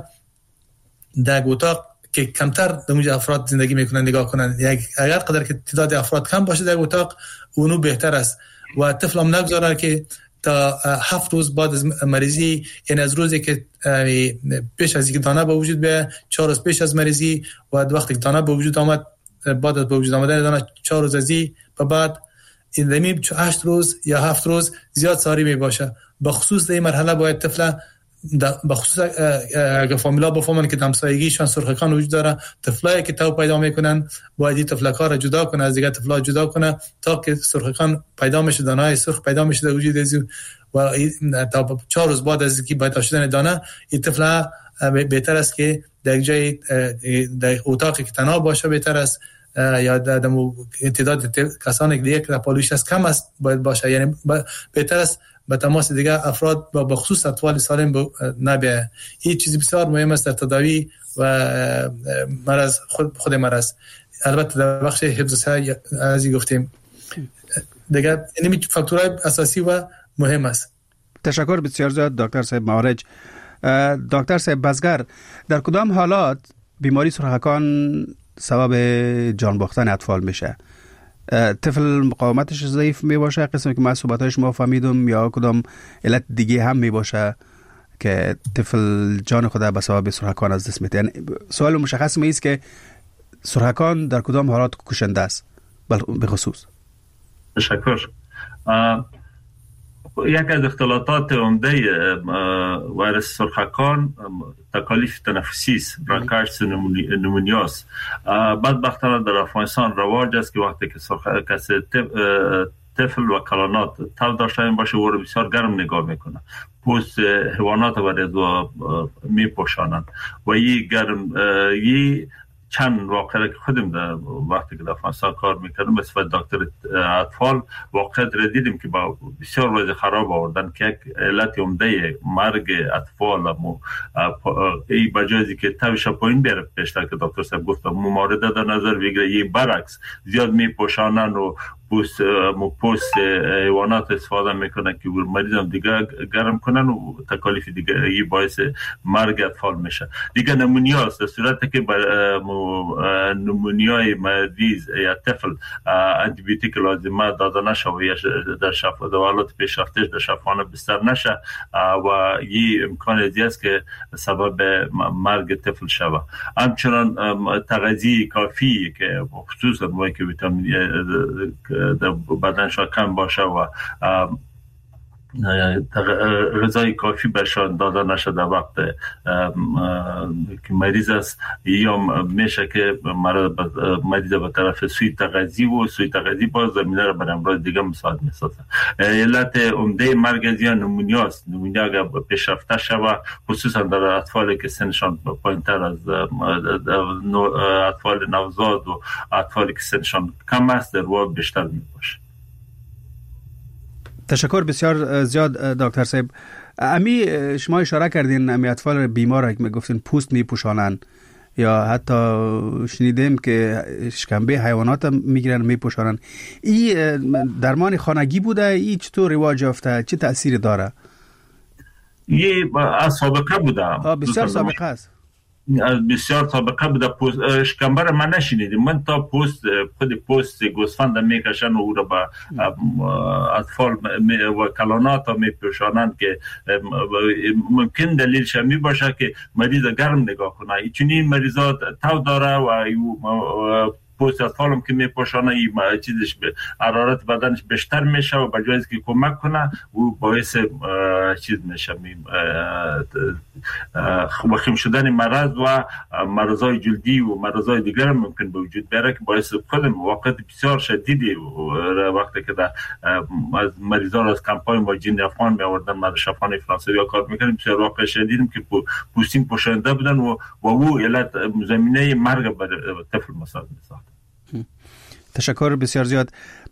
Speaker 5: در اتاق که کمتر در افراد زندگی میکنن نگاه کنن یک اگر قدر که تعداد افراد کم باشه در اتاق اونو بهتر است و طفل هم نگذاره که تا هفت روز بعد از مریضی، یعنی از روزی که پیش از اینکه دانه به وجود بیاد، چهار روز پیش از مریضی و وقتی که دانه به وجود آمد، بعد از به وجود آمدن دانه چهار روز از این به بعد این دمی هشت روز یا هفت روز زیاد ساری می باشه. به خصوص در این مرحله باید طفل به خصوص اگه فامیلا بفهمن که همسایگیشان سرخکان وجود داره، طفلایی که تو پیدا میکنن باید این طفلکا را جدا کنه از دیگه طفلا جدا کنه تا که سرخکان پیدا میشه، دانه‌های سرخ پیدا میشه در وجود از و تا چهار روز بعد از اینکه پیدا شدن دانه این طفل بهتر است که در جای در اتاقی که تنها باشه بهتر است، یا در تعداد کسانی که دیگه که پالوش است کم است باید باشه، یعنی بهتر است به تماس دیگه افراد با بخصوص اطفال سالم نبیه. این چیزی بسیار مهم است در تداوی و مرض خود خود مرض. البته در بخش حفظ صحت از گفتیم دیگه این فاکتورهای اساسی و مهم است.
Speaker 3: تشکر بسیار زیاد دکتر صاحب معارج. دکتر صاحب بزگر، در کدام حالات بیماری سرخکان سبب جان باختن اطفال میشه؟ طفل مقاومتش ضعیف می باشه قسمی که ما صحبتاش ما فهمیدم، یا کدام علت دیگه هم می باشه که طفل جان خود به سبب سرخکان از دست میده؟ یعنی سوال مشخص می است که سرخکان در کدام حالات کشنده است به خصوص؟
Speaker 4: تشکر. یک از اختلالات عمده ویروس سرخکان تکالیف تنفسی است، برانکایتیس نمونیا است. بدبختانه در افغانستان رواج است که وقتی که کسی طفل و کلانات تب داشته باشه او رو بسیار گرم نگاه میکنه، پوست حیوانات و می پوشانند و این گرم این چند واقعه که خودم در وقتی که در افغانستان کار میکردم به صفت دکتر اطفال واقعه را دیدیم که با بسیار وضع خراب آوردن که یک علت عمده مرگ اطفال و ای بجازی که تبش پایین بیاره پیشتر که دکتر صاحب گفت ممارده در نظر بگیره، یه برعکس زیاد میپوشانن و پوست پوست حیوانات استفاده میکنن که مریض هم دیگه گرم کنن و تکالیف دیگه این باعث مرگ اطفال میشه. دیگه نمونیا است، در صورتی که نمونیای مریض یا طفل آنتی بیوتیک لازمه داده نشه و یا در شفا دولت پیشرفتش در شفاخانه بستر نشه و این امکان زیاد است که سبب مرگ طفل شوه. همچنان تغذیه کافی که خصوصا موقعی که ویتامین در بدنشان کم باشه و غذای کافی برشان داده نشده در وقت که مریض است، یا میشه که مریض به طرف سوی تغذیه و سوی تغذیه باز زمینه را بر امراض دیگه مساعد میسازه. علت عمده مرگ از این نمونیا است. نمونیا اگر پیشرفته شود خصوصا در اطفالی که سنشان پایینتر از اطفال نوزاد و اطفالی که سنشان کم است در واقع بیشتر میباشه.
Speaker 3: تشکر بسیار زیاد دکتر صاحب. امی شما اشاره کردین امی اطفال بیمار که میگفتین پوست میپوشانن یا حتی شنیدیم که شکمبه حیوانات میگیرن میپوشانن، این درمان خانگی بوده؟ این چطور رواج یافته؟ چه تأثیری داره؟
Speaker 4: یه از سابقه بوده،
Speaker 3: بسیار سابقه است،
Speaker 4: بسیار سابقه بوده. پوست شکمبر من نشنیدیم، من تا پوست خود پوست گوسفند میکشن و او را به اطفال و کلانات میپوشانند که ممکن دلیلش می باشه که مریض گرم نگاه کنه. چنین مریضات تو داره و پوست اطفالم که میپوشانه این چیزش به حرارت بدنش بیشتر میشه و بجای از که کمک کنه و باعث چیز میشه وخیم شدن مرض و مرضای جلدی و مرضای دیگر ممکن به وجود بیاره که باعث خود موقعیت بسیار شدیدی وقتی که در از مریضان از کمپاین ماجین افغان می آوردن ما شفاخانه فرانسوی کار میکردیم، بسیار واقع شدیدیم که پوستین پوشانده بودن و و او علت زمینه مرگ بر طفل مساعد میساخت.
Speaker 3: تشکر بسیار زیاد.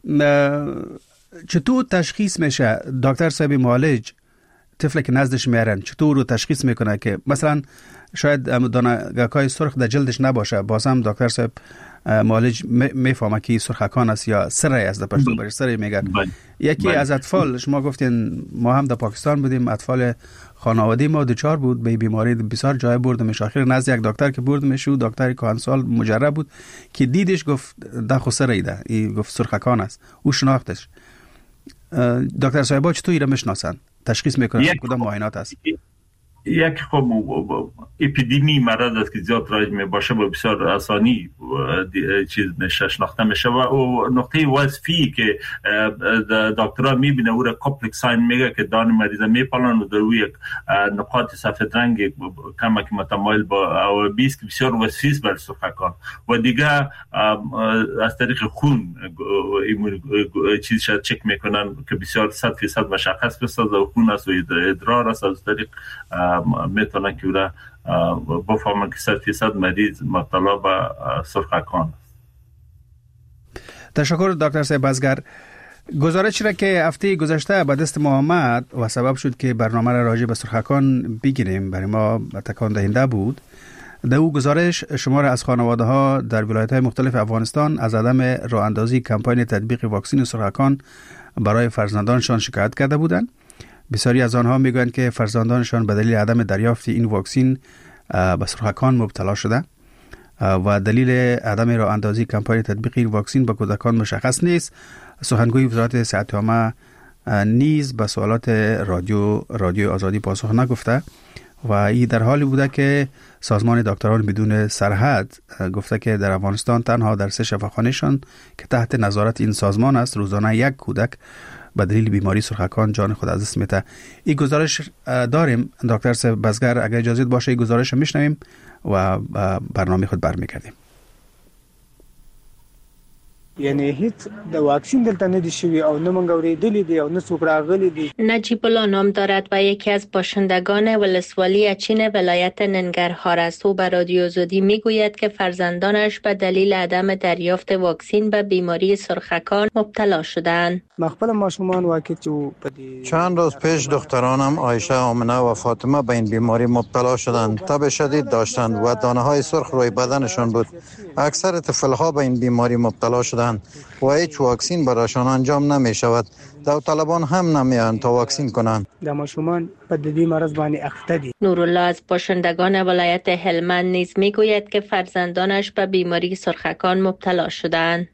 Speaker 3: چطور تشخیص میشه دکتر صاحب معالج طفل که نزدش میارن چطور رو تشخیص میکنه که مثلا شاید دانگاکای سرخ در جلدش نباشه، باز هم دکتر صاحب معالج میفهمه که سرخکان است یا سرای است، در پشتو برش سرای میگن. یکی از اطفال شما گفتین ما هم در پاکستان بودیم، اطفال خانواده ما دوچار بود به بیماری بسیار جای بردمش، آخر نزد یک دکتر که بردمش و دکتری کهنسال مجرب بود که دیدش گفت ده خو سرای ده، این گفت سرخکان است، او شناختش. دکتر صاحبا چطور ایرا میشناسن؟ تشخیص میکنن کدام معاینات است؟
Speaker 4: یک خب اپیدمی مرض است که زیاد رایج می باشه با بسیار آسانی چیز میشه شناخته میشه و نقطه وظیفی که دکترها میبینه او را کمپلکس ساین میگه که دان مریض میپالن و در یک نقاط سفید رنگ کمک متمایل با او بیست که بسیار وظیفی است بر سرخکان و دیگه از طریق خون چیز شد چک میکنن که بسیار صد فیصد مشخص بسازه و خون است و ادرار است از طریق میتونن که او بفهمن که صد فیصد مریض مبتلا به سرخکان است.
Speaker 3: تشکر دکتر صاحب بزگر. گزارشی را که هفته گذشته به دست ما آمد و سبب شد که برنامه را راجع به سرخکان بگیریم برای ما تکان دهنده بود. در او گزارش شمار از خانواده ها در ولایت های مختلف افغانستان از عدم راه اندازی کمپاین تطبیق واکسن سرخکان برای فرزندانشان شکایت کرده بودند. بسیاری از آنها میگویند که فرزندانشان به دلیل عدم دریافت این واکسن به سرخکان مبتلا شده و دلیل عدم راه اندازی کمپاین تطبیق این واکسن به کودکان مشخص نیست. سخنگوی وزارت صحت عامه نیز به سوالات رادیو رادیو آزادی پاسخ نگفته و این در حالی بوده که سازمان دکتران بدون سرحد گفته که در افغانستان تنها در سه شفاخانه‌شان که تحت نظارت این سازمان است روزانه یک کودک به دلیل بیماری سرخکان جان خود از دست میده. این گزارش داریم دکتر صاحب بزگر، اگر اجازه باشه این گزارش میشنویم و برنامه خود برمیگردیم.
Speaker 6: یعنی هیچ د واکسین دلته نه دي شوی او نه مونږ اوریدلې دي او نه څوک راغلي دي.
Speaker 7: نجیب الله نام دارد و یکی از باشندگان ولسوالی اچین ولایت ننگرهار است. او به رادیو آزادی میگوید که فرزندانش به دلیل عدم دریافت واکسن به بیماری سرخکان مبتلا شدند.
Speaker 6: مخبل ماشومان واقع
Speaker 8: چند روز پیش دخترانم عایشه، آمنه و فاطمه به این بیماری مبتلا شدند. تب شدید داشتند و دانه های سرخ روی بدنشان بود. اکثر طفل‌ها به این بیماری مبتلا شدند و هیچ واکسین برایشان انجام نمی شود. داوطلبان هم نمیان تا واکسین کنند.
Speaker 6: دماشومان په دې مرض باندې اخته دي.
Speaker 7: نورالله از باشندگان ولایت هلمند نیز میگوید که فرزندانش به بیماری سرخکان مبتلا شدند.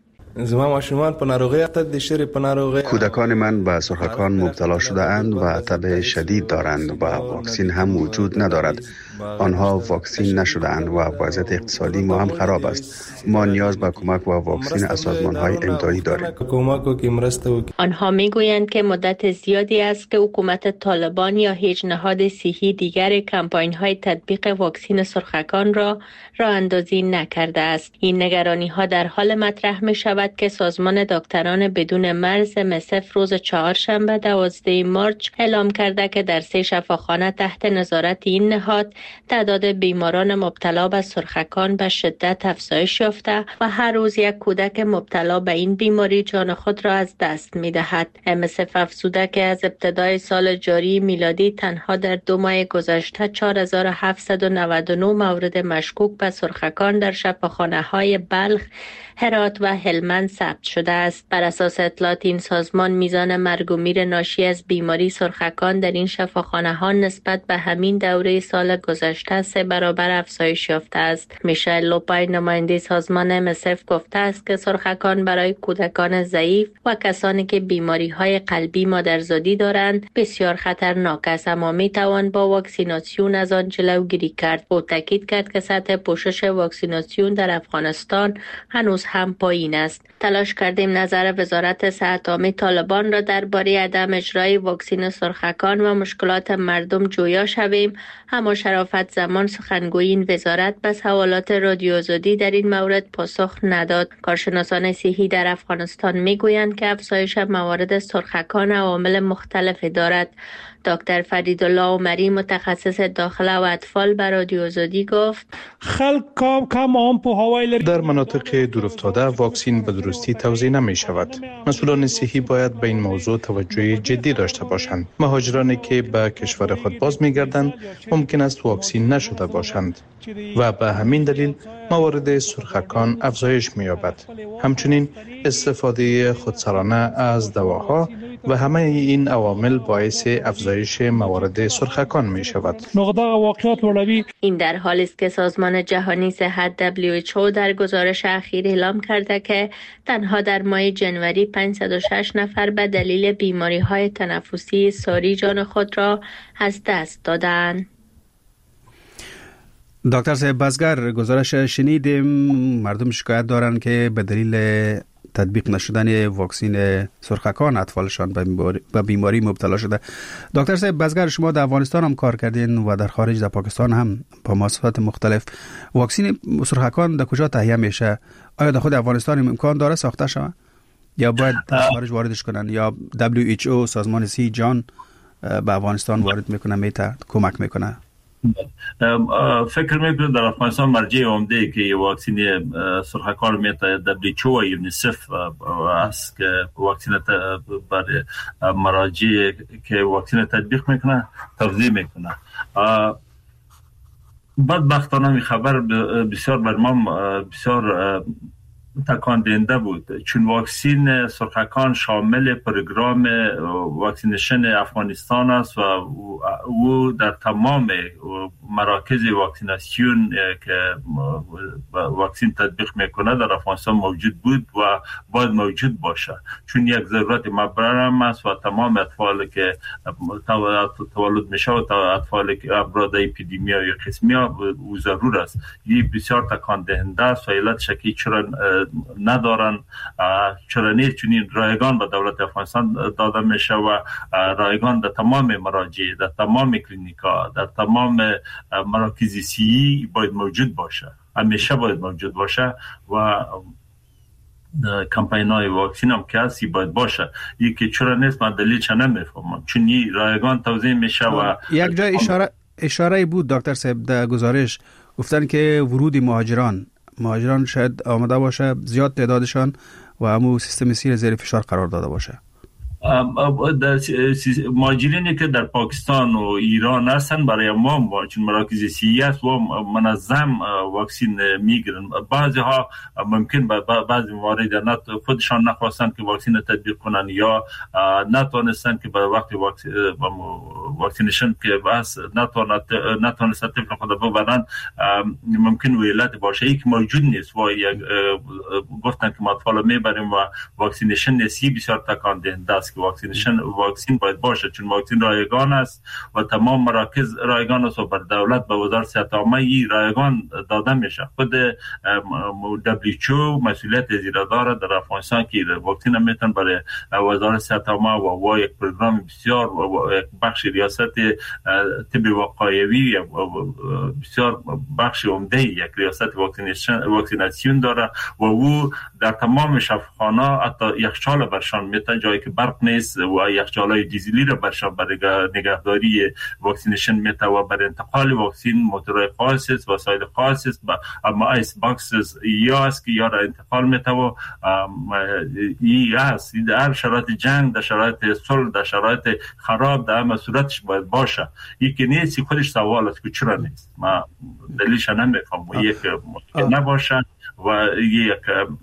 Speaker 3: کودکان من به سرخکان مبتلا شده اند و تب شدید دارند و واکسن هم وجود ندارد. آنها واکسن نشده اند و وضعیت اقتصادی ما هم خراب است. ما نیاز به کمک و واکسن از سازمان‌های امدادی داریم.
Speaker 7: آنها میگویند که مدت زیادی است که حکومت طالبان یا هیچ نهاد صحی دیگر کمپاین‌های تطبیق واکسن سرخکان را راه اندازی نکرده است. این نگرانی‌ها در حال مطرح می‌شود که سازمان دکتران بدون مرز ام اس اف روز چهارشنبه دوازده مارس اعلام کرده که در سه شفاخانه تحت نظارت این نهاد تعداد بیماران مبتلا به سرخکان به شدت افزایش یافته و هر روز یک کودک مبتلا به این بیماری جان خود را از دست می‌دهد. ام اس اف افزوده که از ابتدای سال جاری میلادی تنها در دو ماه گذشته چهار هزار و هفتصد و نود و نه مورد مشکوک به سرخکان در شفاخانه‌های بلخ، هرات و هلمند ثبت شده است. بر اساس اطلاعات این سازمان میزان مرگ و میر ناشی از بیماری سرخکان در این شفاخانه‌ها نسبت به همین دوره سال گذشته سه برابر افزایش یافته است. میشل لوپای نماینده سازمان ام اس اف گفته است که سرخکان برای کودکان ضعیف و کسانی که بیماری‌های قلبی مادرزادی دارند بسیار خطرناک است، اما میتوان با واکسیناسیون از آن جلوگیری کرد. او تاکید کرد که سطح پوشش واکسیناسیون در افغانستان هنوز هم پایین است. تلاش کردیم نظر وزارت صحت عامه طالبان را درباره عدم اجرای واکسن سرخکان و مشکلات مردم جویا شویم، اما شرافت زمان سخنگوی این وزارت به سوالات رادیو آزادی در این مورد پاسخ نداد. کارشناسان صحی در افغانستان میگویند که افزایش موارد سرخکان عوامل مختلفی دارد. دکتر فریدالله عمری متخصص داخله و اطفال به رادیو آزادی گفت:
Speaker 9: در مناطق دورافتاده واکسن به درستی توزیع نمی شود. مسئولان صحی باید به این موضوع توجه جدی داشته باشند. مهاجرانی که به کشور خود باز می گردند ممکن است واکسن نشده باشند و به همین دلیل موارد سرخکان افزایش می یابد. همچنین استفاده خودسرانه از دواها و همه این عوامل باعث افزایش موارد سرخکان می شود.
Speaker 7: این در حالی است که سازمان جهانی صحت دبلیو اچ او در گزارش اخیر اعلام کرده که تنها در ماه جنوری پانصد و شش نفر به دلیل بیماری‌های تنفسی ساری جان خود را از دست دادند.
Speaker 3: دکتر صاحب بازگر، گزارش شنیدیم مردم شکایت دارند که به دلیل تطبیق نشدن واکسین سرخکان اطفالشان به بیماری مبتلا شده. دکتر صاحب بازگر، شما در افغانستان هم کار کردین و در خارج در پاکستان هم با مؤسسات مختلف. واکسین سرخکان در کجا تهیه میشه؟ آیا در خود افغانستان امکان داره ساخته شود یا باید در خارج واردش کنن یا دبلیو اچ او سازمان صحت جهان به افغانستان وارد میکنه میته کمک میکنه؟
Speaker 4: فکر میکنم در افغانستان مرجع عمده که واکسین سرخکان میته دبلیو اچ او و یونیسف است که واکسین برای مراجع که واکسین تطبیق میکنه توزیع میکنه. بدبختانه می خبر بسیار بر ما بسیار تکان دهنده بود، چون واکسین سرخکان شامل پروگرام واکسینیشن افغانستان است و او در تمام مراکز واکسیناسیون که واکسین تطبیق میکنه در افغانستان موجود بود و باید موجود باشه، چون یک ضرورت مبرم است و تمام اطفال که تولد میشه و اطفال که امراض اپیدمیا یا قسمیا او ضرور است. این بسیار تکان دهنده است و علت شکی چرا ندارن، چرا نیست، چون این رایگان به دولت افغانستان داده میشه و رایگان در تمام مراجع، در تمام کلینیکا، در تمام مراکز صحی باید موجود باشه، همیشه باید موجود باشه و کمپاین های واکسین هم که هستی باید باشه. یکی چرا نیست من دلیلش نمیفهمم، چون این رایگان توزیع میشه و
Speaker 3: یک جای اشاره اشاره بود دکتر صاحب در گزارش گفتن که ورود مهاجران مهاجران شاید آمده باشه زیاد تعدادشان و همون سیستم سیر زیر فشار قرار داده باشه.
Speaker 4: مهاجرینی که در پاکستان و ایران هستن برای ما چون مراکز صحی است و منظم واکسین میگیرن. بعضی ها ممکن بعضی موارد نه خودشان نخواستن که واکسین تطبیق کنن یا نتونستن که به وقت واکسینیشن که بس نتونستن طفل خود ببرن، ممکن ویلت باشه یک موجود نیست و گفتن که ما اطفال میبریم و واکسینیشن نیستی بسیار تکان دهنده است که واکسینیشن واکسین باید باشه، چون واکسین رایگان است و تمام مراکز رایگان است و بر دولت به وزارت صحت عامه رایگان داده میشه. خود دبلیو اچ او مسئولیت زیرا داره در افغانستان که واکسین میتن برای وزارت صحت عامه و و یک پروگرام بسیار و یک بخش ریاست طب وقایوی بسیار بخش عمده یک ریاست واکسینیشن واکسیناسیون داره و او در تمام شفاخانه حتی یخچال برشان میتن، جایی که برق نیست و یخچالای دیزلی را برشان برای نگهداری واکسینیشن میته و برای انتقال واکسین موتورهای خاص است، وسایل خاص است، اما ایس باکسز یا است که یا را انتقال میته و ای است در شرایط جنگ، در شرایط صلح، در شرایط خراب در همه صورتش باید باشه. یکی نیست خودش سوال است که چرا نیست، ما دلیلش نمیفهمم. یک نباشه و یک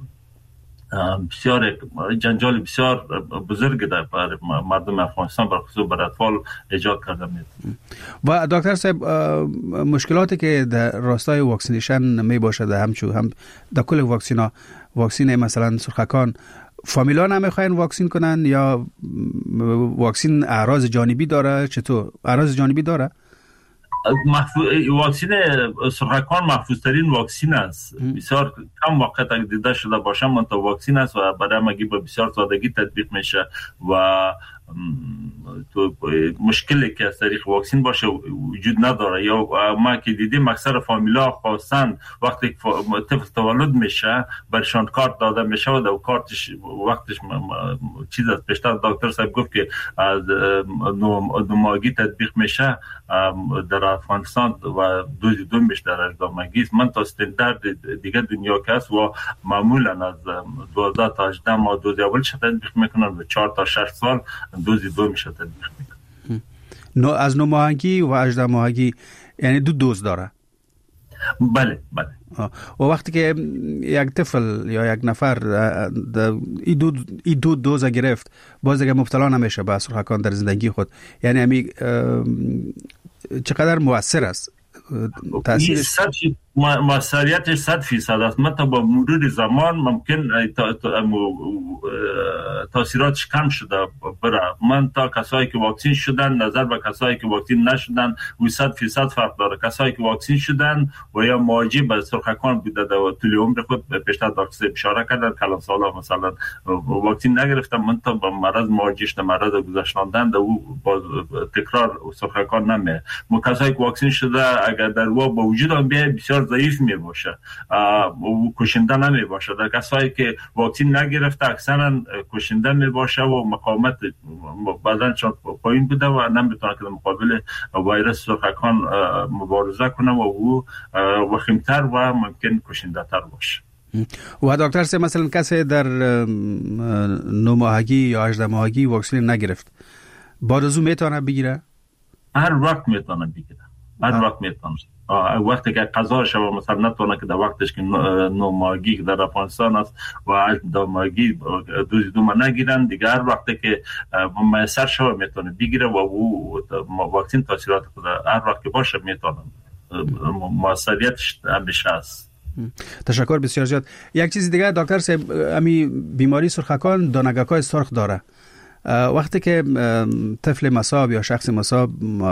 Speaker 4: بسیار جنجال بسیار بزرگ در بر مردم افغانستان بر خصوص بر اطفال ایجاد کرده میاد.
Speaker 3: و دکتر صاحب مشکلاتی که در راستای واکسینیشن می باشه در همچو هم در کل واکسینا واکسین مثلا سرخکان فامیلا نمیخواین واکسین کنن یا واکسین اعراض جانبی داره؟ چطور اعراض جانبی داره؟
Speaker 4: محفوظ... واکسین سرخکان محفوظ ترین واکسین است. بسیار کم وقت اگه دیده شده باشه من تا واکسین است و برای مگی با بسیار سادگی تطبیق میشه و تو مشکلی که از طریق واکسین باشه وجود نداره. یا ما که دیدیم اکثر فامیلا خواستن وقتی طفل تولد میشه برشان کارت داده میشه و در کارتش وقتش چیز از پیشتر دکتر صاحب گفت که از دو ماهگی تطبیق میشه در افغانستان و دوز دو میشه در اقدامگی. من تا استاندارد دیگه دنیا که است و معمولا از دوازده تا هجده ماه دوز اولش تطبیق میکنن و چهار تا شش سال دوز دو میشه تطبیق میکنن.
Speaker 3: نو از نو ماهگی و هجده ماهگی یعنی دو دوز داره.
Speaker 4: بله بله.
Speaker 3: و وقتی که یک طفل یا یک نفر ای دو ای دو دوز گرفت باز دیگه مبتلا نمیشه به سرخکان در زندگی خود، یعنی امی چقدر مؤثر است تاثیرش؟
Speaker 4: موثریتش صد فیصد است. متا با مرور زمان ممکن تاثیراتش کم شده بره. من تا کسایی که واکسین شدن نظر به کسایی که واکسین نشدن و صد فیصد فرق داره. کسایی که واکسین شدن و یا مواجه به سرخکان بوده و طول عمر خود پیشتر دکتر اشاره کردن کلان سالا مثلا واکسین نگرفتم، من تا با مرض مواجه شدم، مرض گذشتاندن و با تکرار سرخکان نمیه. ما کسایی که واکسین شده اگر در وا با وجود هم بیای بسیار ضعیف می باشه و کشنده نمی باشه. در کسایی که واکسین نگرفته اکثرا کشنده می باشه و مقاومت بدنشان پایین بوده و نمیتونه که مقابل ویروس سرخکان مبارزه کنه و او وخیمتر و ممکن کشنده تر باشه.
Speaker 3: و دکتر سه مثلا کسی در نو ماهگی یا هجده ماهگی واکسین نگرفت بعد از اون میتونه بگیره؟
Speaker 4: هر وقت میتونه بگیره، هر وقت میتونه. وقتی که قضا شما مثلا نتونه که در وقتش که نو ماهگی که در افغانستان است و دو ماهگی دوز دوم نگیرن دیگه، هر وقتی که میسر شما میتونه بگیره و او واکسین تاثیرات خود هر وقت که باشه میتونه موثریتش همیشه است.
Speaker 3: تشکر بسیار زیاد. یک چیز دیگه دکتر صاحب، امی بیماری سرخکان دانگک‌های سرخ داره. وقتی که طفل مصاب یا شخص مصاب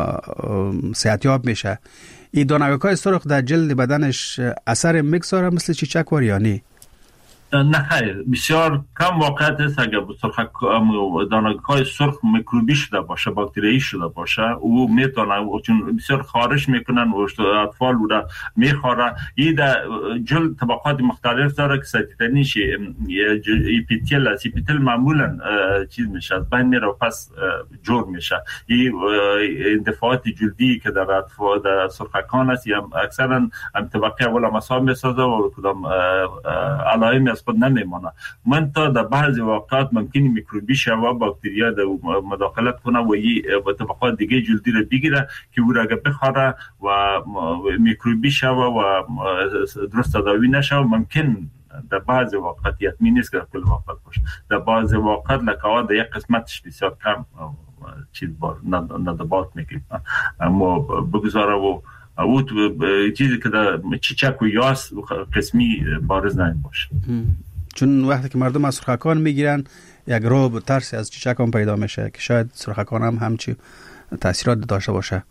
Speaker 3: صحتیاب میشه، این دانگک‌های سرخ در جلد بدنش اثر میگذاره مثل چیچک و یا نه؟
Speaker 4: نه خیر، بسیار کم واقعیت است اگر دانگک‌های سرخ میکروبی شده باشه، باکتریایی شده باشه، او میتونه چون بسیار خارش میکنن و اطفال او را میخوره. این در جلد طبقات مختلف داره که سایتیتنیش اپیتل است. اپیتل معمولا چیز میشه از بین میره و پس جور میشه. این اندفاعات جلدی که در اطفال در سرخکان است یا اکثرا هم طبقه اول مصاب میسازه و کدام علائمی از خود نمیمانه. من تا در بعضی واقعات ممکنی میکروبی شوه باکتریا در مداخلت کنه و یه طبقات دیگه جلدی رو بگیره که او را اگر بخوره و میکروبی شوه و درست تداوی نشوه. ممکن در بعضی واقعات یتمی نیست که در کل واقعات باشه. در بعضی واقعات لکه‌ها در یک قسمتش بسیار کم چیز بار ندبات میکنه اما بگذاره و او چیزی که در چیچک و یاس قسمی بارز نمی باشه.
Speaker 3: چون وقتی که مردم از سرخکان میگیرن یک رعب و ترسی از چیچک هم پیدا میشه که شاید سرخکان هم همچی تاثیرات داشته باشه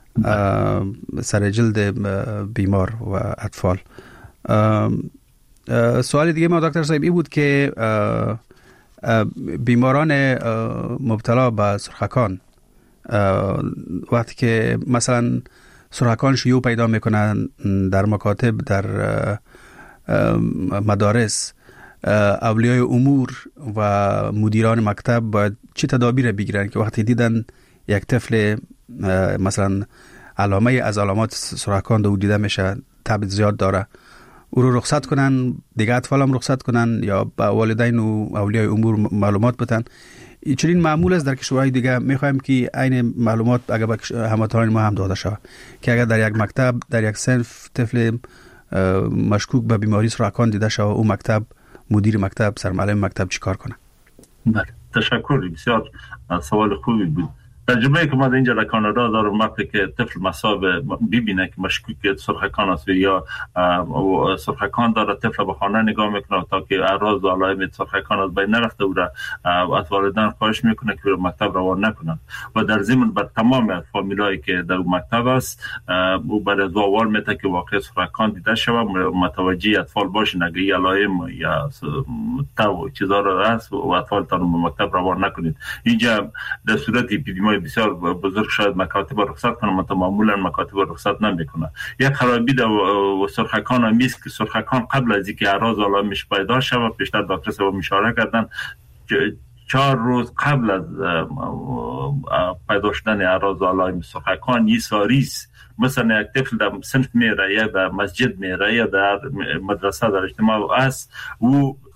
Speaker 3: سر جلد بیمار و اطفال. سوال دیگه ما دکتر صاحب ای بود که بیماران مبتلا به سرخکان وقتی که مثلا سرخکان شیوع پیدا میکنن در مکاتب، در مدارس، اولیای امور و مدیران مکتب باید چه تدابیر بگیرن که وقتی دیدن یک طفل مثلا علامه از علامات سرخکان دو دیده میشه، تب زیاد داره، او رو رخصت کنن، دیگه اطفال هم رخصت کنن یا به والدین و اولیای امور معلومات بدن؟ چنین معمول است در کشورهای دیگه. میخوایم که این معلومات اگر به هموطنان ما هم داده شود که اگر در یک مکتب در یک صنف طفل مشکوک به بیماری سرخکان دیده شود، او مکتب، مدیر مکتب، سرمعلم مکتب چیکار کنه؟
Speaker 4: بله، تشکر. بسیار سوال خوبی بود. تجربه که ما در اینجا در کانادا دارم، وقتی که طفل مصاب ببینه که مشکوک سرخکان است یا سرخکان داره، طفل به خانه نگاه میکنه تا که اعراض و علائم سرخکان از بین نرفته او را از والدین خواهش میکنه که مکتب روان نکنن و در ضمن بر تمام فامیلایی که در مکتب است او برای دوال میته که واقع سرخکان دیده شود، متوجه اطفال باشین اگه علائم یا تو چیزا را هست و اطفال تا مکتب روان نکنید. اینجا در صورت اپیدمی بسیار بزرگ شاید مکاتب رخصت کنه، مثلا معمولا مکاتب رخصت نمیکنه. یک خرابی در سرخکان هم است که سرخکان قبل از اینکه اعراض علائمش پیدا شود، پیشتر دکتر صاحب اشاره کردن، چهار روز قبل از پیدا شدن اعراض علائم سرخکان یه ساریس مثلا یک طفل در صنف میره یا در مسجد میره یا در مدرسه در اجتماع است، او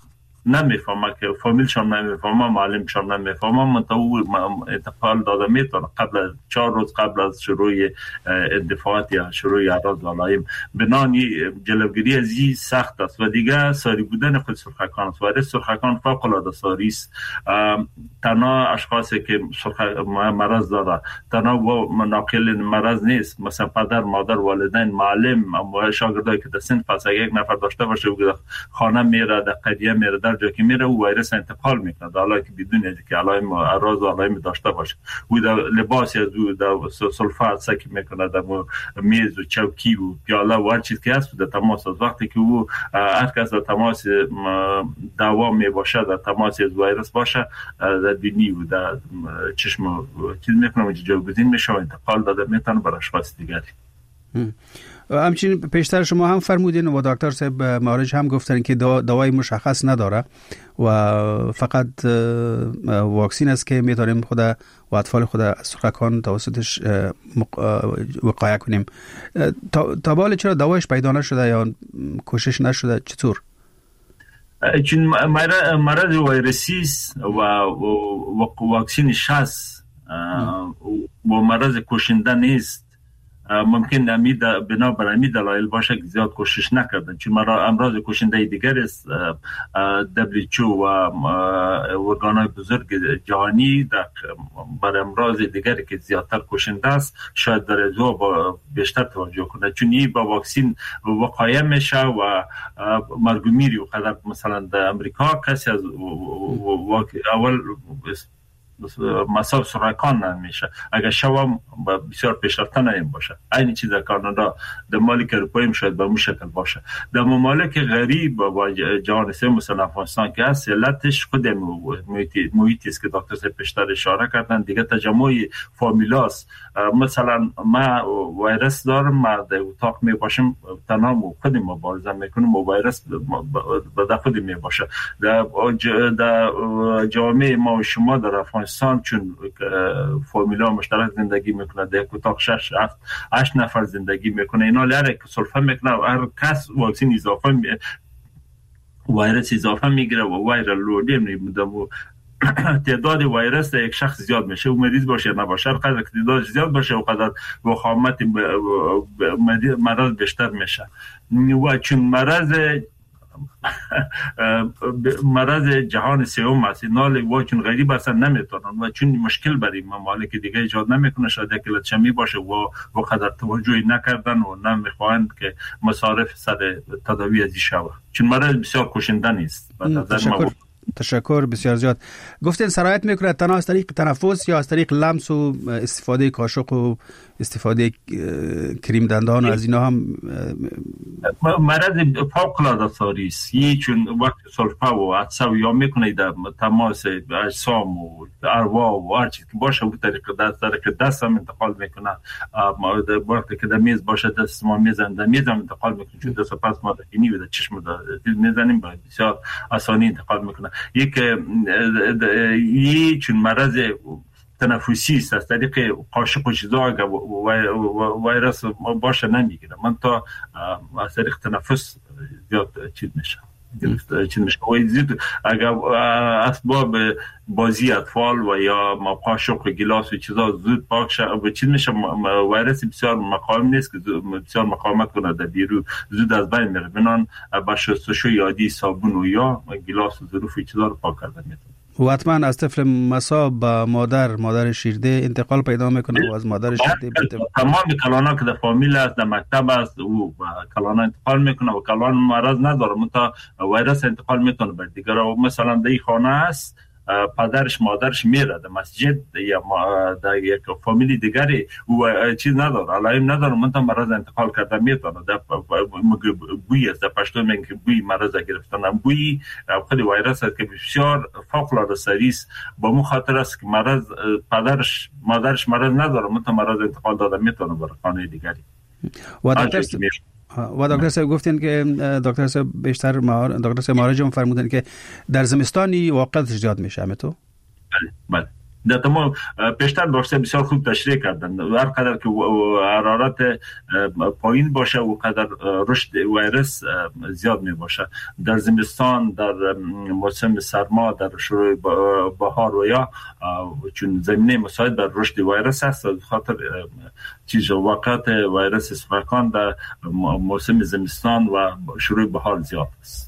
Speaker 4: نمیفهمه که فامیلشان نمیفهمه، معلمشان نمیفهمه، منطقه انتقال داده میتونه قبل از چهار روز قبل از شروع اندفاعات یا شروع اعراض علائم. بنانی جلوگیری از این سخت است و دیگه ساری بودن خود سرخکان است. ویروس سرخکان فوق العاده ساری است. تنها اشخاصی که مرض داره تنها و ناقل مرض نیست، مثلا پدر، مادر، والدین، معلم و شاگردایی که در صنف است، یک نفر داشته باشه و خانه میره، در قریه میره، در جایی که میره و ویروس انتقال میکنه، حالا که بدون از که علائم اعراض و علائم داشته باشه. و در لباس از او در سلفات سکی میکنه، در میز و چوکی و پیاله و هر چیز که هست در تماس است. وقتی که او هر کس در تماس دوام می باشه، در تماس از ویروس باشه، در بینی و در چشم چیز میکنه و جایگزین میشه و انتقال داده میتونه بر اشخاص دیگری.
Speaker 3: همچنین پیشتر شما هم فرمودین و دکتر صاحب معالج هم گفتن که دوای مشخص نداره و فقط واکسین است که میتونیم خود و اطفال خود از سرخکان توسطش وقایه کنیم. تا بال چرا دوایش پیدا نشده یا کوشش نشده؟ چطور؟
Speaker 4: چون مرض ویروسی است و واکسینش هست و مرض کشنده نیست. ممکن امید بنابر امید دلایل باشه که زیاد کوشش نکردن، چون مرا امراض کشنده دیگر است. دبلیو اچ او و ارگان‌های بزرگ جهانی بر امراض دیگری که زیادتر کشنده است شاید در ازو با بیشتر توجه کنه، چون این با واکسین وقایه میشه و مرگ و میری و قدر. مثلا در امریکا کسی از اول مصاب سرخکان نمیشه اگر شوام بسیار پیشرفته نیم باشه. این چیز در کانادا، در ممالک اروپایی شاید به اون شکل باشه. در ممالک غریب و جهان سوم مثل افغانستان که هست، علتش خود محیطی است که دکتر صاحب پیشتر اشاره کردن، دیگه تجمع فامیلاست. مثلا ما ویروس دارم، ما در اتاق می باشیم تنها خودم مبارزه میکنیم و ویروس به خود می باشه. در جامعه ما و شما در افغانستان چون فرمولا مشترک زندگی میکنه، در اتاق شش هفت هشت نفر زندگی میکنه، اینا لره که سلفه میکنه و هر کس واکسین اضافه می... ویروس اضافه میگیره و ویرال لودی میمونه و تعداد ویروس در یک شخص زیاد میشه و مریض باشه نباشه. هر قدر که تعداد زیاد باشه و قدر وخامت مرض بیشتر میشه. و چون مرض مرض جهان سوم است، نال و چون غریب هستن نمیتونن و چون مشکل برای ممالک دیگه ایجاد نمیکنه، شاید که لچمی باشه و و قدر توجهی نکردن و نمیخواهند که مصارف سر تداوی ازی شود، چون مرض بسیار کشنده نیست.
Speaker 3: تشکر تشکر بسیار زیاد. گفتین سرایت میکنه تنها از طریق تنفس یا از طریق لمس و استفاده کاشق و استفاده کریم دندان و از اینا هم؟
Speaker 4: مرض فوق العاده ساری است. یی چون وقت سلفه و عطسه و یا میکنه در تماس اجسام و ارواح و هر چیز که باشه و طریق دست طریق دست هم انتقال میکنه. وقتی که در میز باشه دست ما میزنیم، در میز هم انتقال میکنه، چون دست پس ما دکنی و در چشم میزنیم بسیار آسانی انتقال میکنه. یک یی چون مرض تنفسی است، از طریق قاشق و چیزا اگر ویروس باشه نمیگیره. من تا از طریق تنفس زیاد چیز میشه چیز میشه و زیاد اگر اسباب بازی اطفال و یا ما قاشق و گلاس و چیزا زود پاک شه و چیز میشه، ویروس بسیار مقاوم نیست که بسیار مقاومت کنه در بیرون، زود از بین میره. بنان با شستشوی عادی صابون و یا گلاس و ظروف و چیزا رو پاک کرده میتونه.
Speaker 3: و حتما از طفل مصاب به مادر مادر شیرده انتقال پیدا میکنه و از مادر شیرده
Speaker 4: تمام کلانا که در فامیل است، در مکتب است، او کلانا انتقال میکنه و کلان مرض نداره، منتها ویروس انتقال میتونه بر دیگر. و مثلا در این خانه است، پدرش مادرش میره در مسجد یا در یک فامیلی دیگری و چیز نداره، علائم نداره، منتها مرض انتقال کرده میتونه. در بوی است، در پشتو میگن که بوی مرض گرفتن، بوی خود ویروس است که بسیار فوق العاده سریع است. با مو خاطر است که مرض پدرش مادرش مرض نداره، منتها مرض انتقال داده میتونه بر خانه دیگری.
Speaker 3: و دکتر و دکتر صاحب گفتین که دکتر صاحب بیشتر مهار دکتر صاحب معالج هم فرمودن که در زمستانی واقعا زیاد میشه همه تو؟
Speaker 4: بله در تمام پیشتر داشته بسیار خوب تشریح کردن. هر قدر که حرارت پایین باشه و قدر رشد ویروس زیاد می باشه. در زمستان، در موسم سرما، در شروع بهار و یا چون زمینه مساعد بر رشد ویروس است، خاطر چیز وقت ویروس سرطان در موسم زمستان و شروع بهار زیاد است.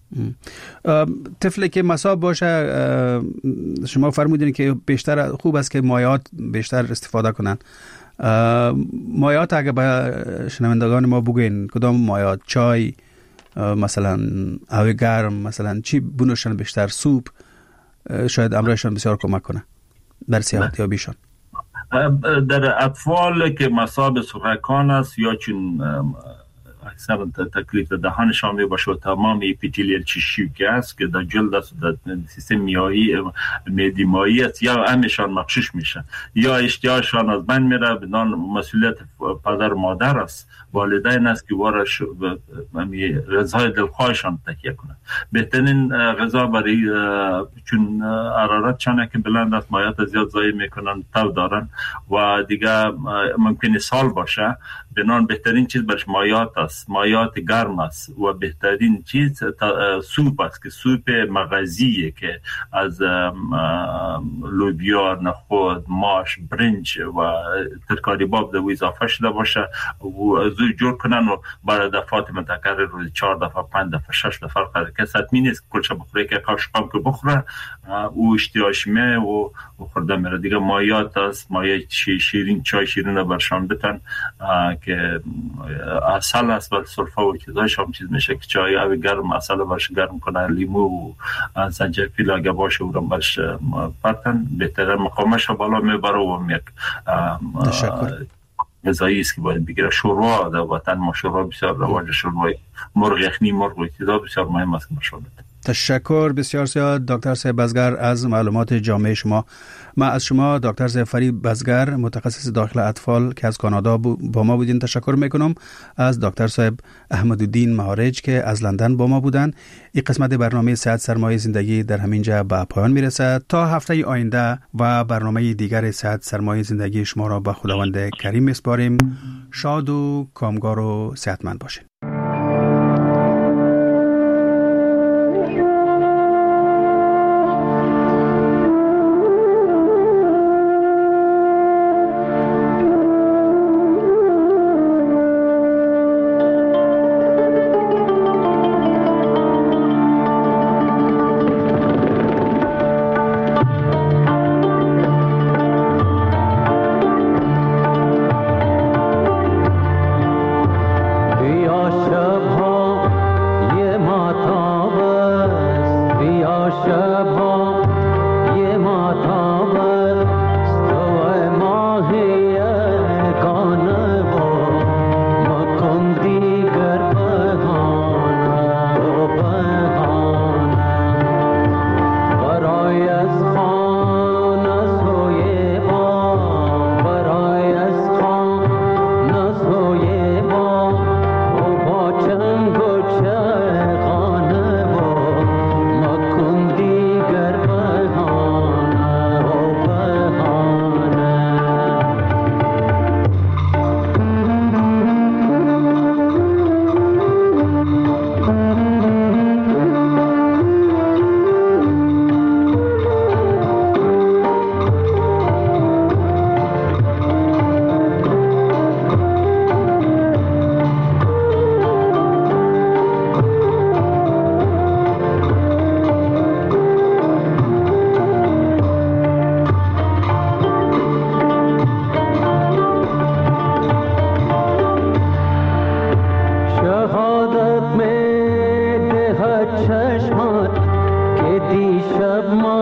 Speaker 3: طفلی که مصاب باشه، شما فرمودین که بیشتر خوب است که مایعات بیشتر استفاده کنن. مایعات اگه به شنوندگان ما بگوین کدام مایعات، چای مثلا، آب گرم مثلا، چی بنوشن بیشتر؟ سوپ شاید امرایشان بسیار کمک کنه در صحت یابیشان.
Speaker 4: در اطفال که مصاب سرطان است یا چون اکثر تکلیف دهانشان می باشه و تمام اپیتلیل چشمی که است که در جلد است، در سیستم میایی معده مایی است، یا همشان مغشوش میشن یا اشتهاشان از بین میره. بدان مسئولیت پدر و مادر است، والدین است که وارش غذای دلخواهشان تکیه کنند. بهترین غذا برای چون حرارت چانه که بلند است، مایعات زیاد ضایع میکنن، تو دارن و دیگه ممکنه سال باشه. بنان بهترین چیز برش مایعات است، مایعات گرم است و بهترین چیز سوپ است که سوپ مغزیه که از لوبیا، نخود، ماش، برنج و ترکاری باب دو اضافه شده باشه و زود جور کنن و برای دفعات متکرر روز چهار دفعه، پنج دفعه، شش دفعه قدر که حتمی نیست کلش بخوره که کاش کام که بخوره او اشتیاش می و خورده میره. دیگه مایعات است، مایع شیرین، چای شیرین برشان بتن که عسل است و سرفه و چیزایش هم چیز میشه که چای آب گرم عسل برش گرم کنه، لیمو و زنجفیل اگه باشه او رو برش پرتن، بهتره مقامش بالا میبره و میک غذایی است که باید بگیره. شوروا در وطن ما شوروا بسیار رواج، شوروای مرغ یخنی، مرغ و چیزا بسیار مهم است که بشود.
Speaker 3: تشکر بسیار زیاد دکتر صاحب بزگر از معلومات جامع شما. ما از شما دکتر صاحب فرید بزگر، متخصص داخل اطفال که از کانادا با ما بودین تشکر میکنم. از دکتر صاحب احمدالدین مهارج که از لندن با ما بودن. این قسمت برنامه صحت سرمایه زندگی در همینجا به پایان میرسد. تا هفته آینده و برنامه دیگر صحت سرمایه زندگی شما را به خداوند کریم میسپاریم. شاد و کامگار و صحتمند باشین.
Speaker 10: شب ما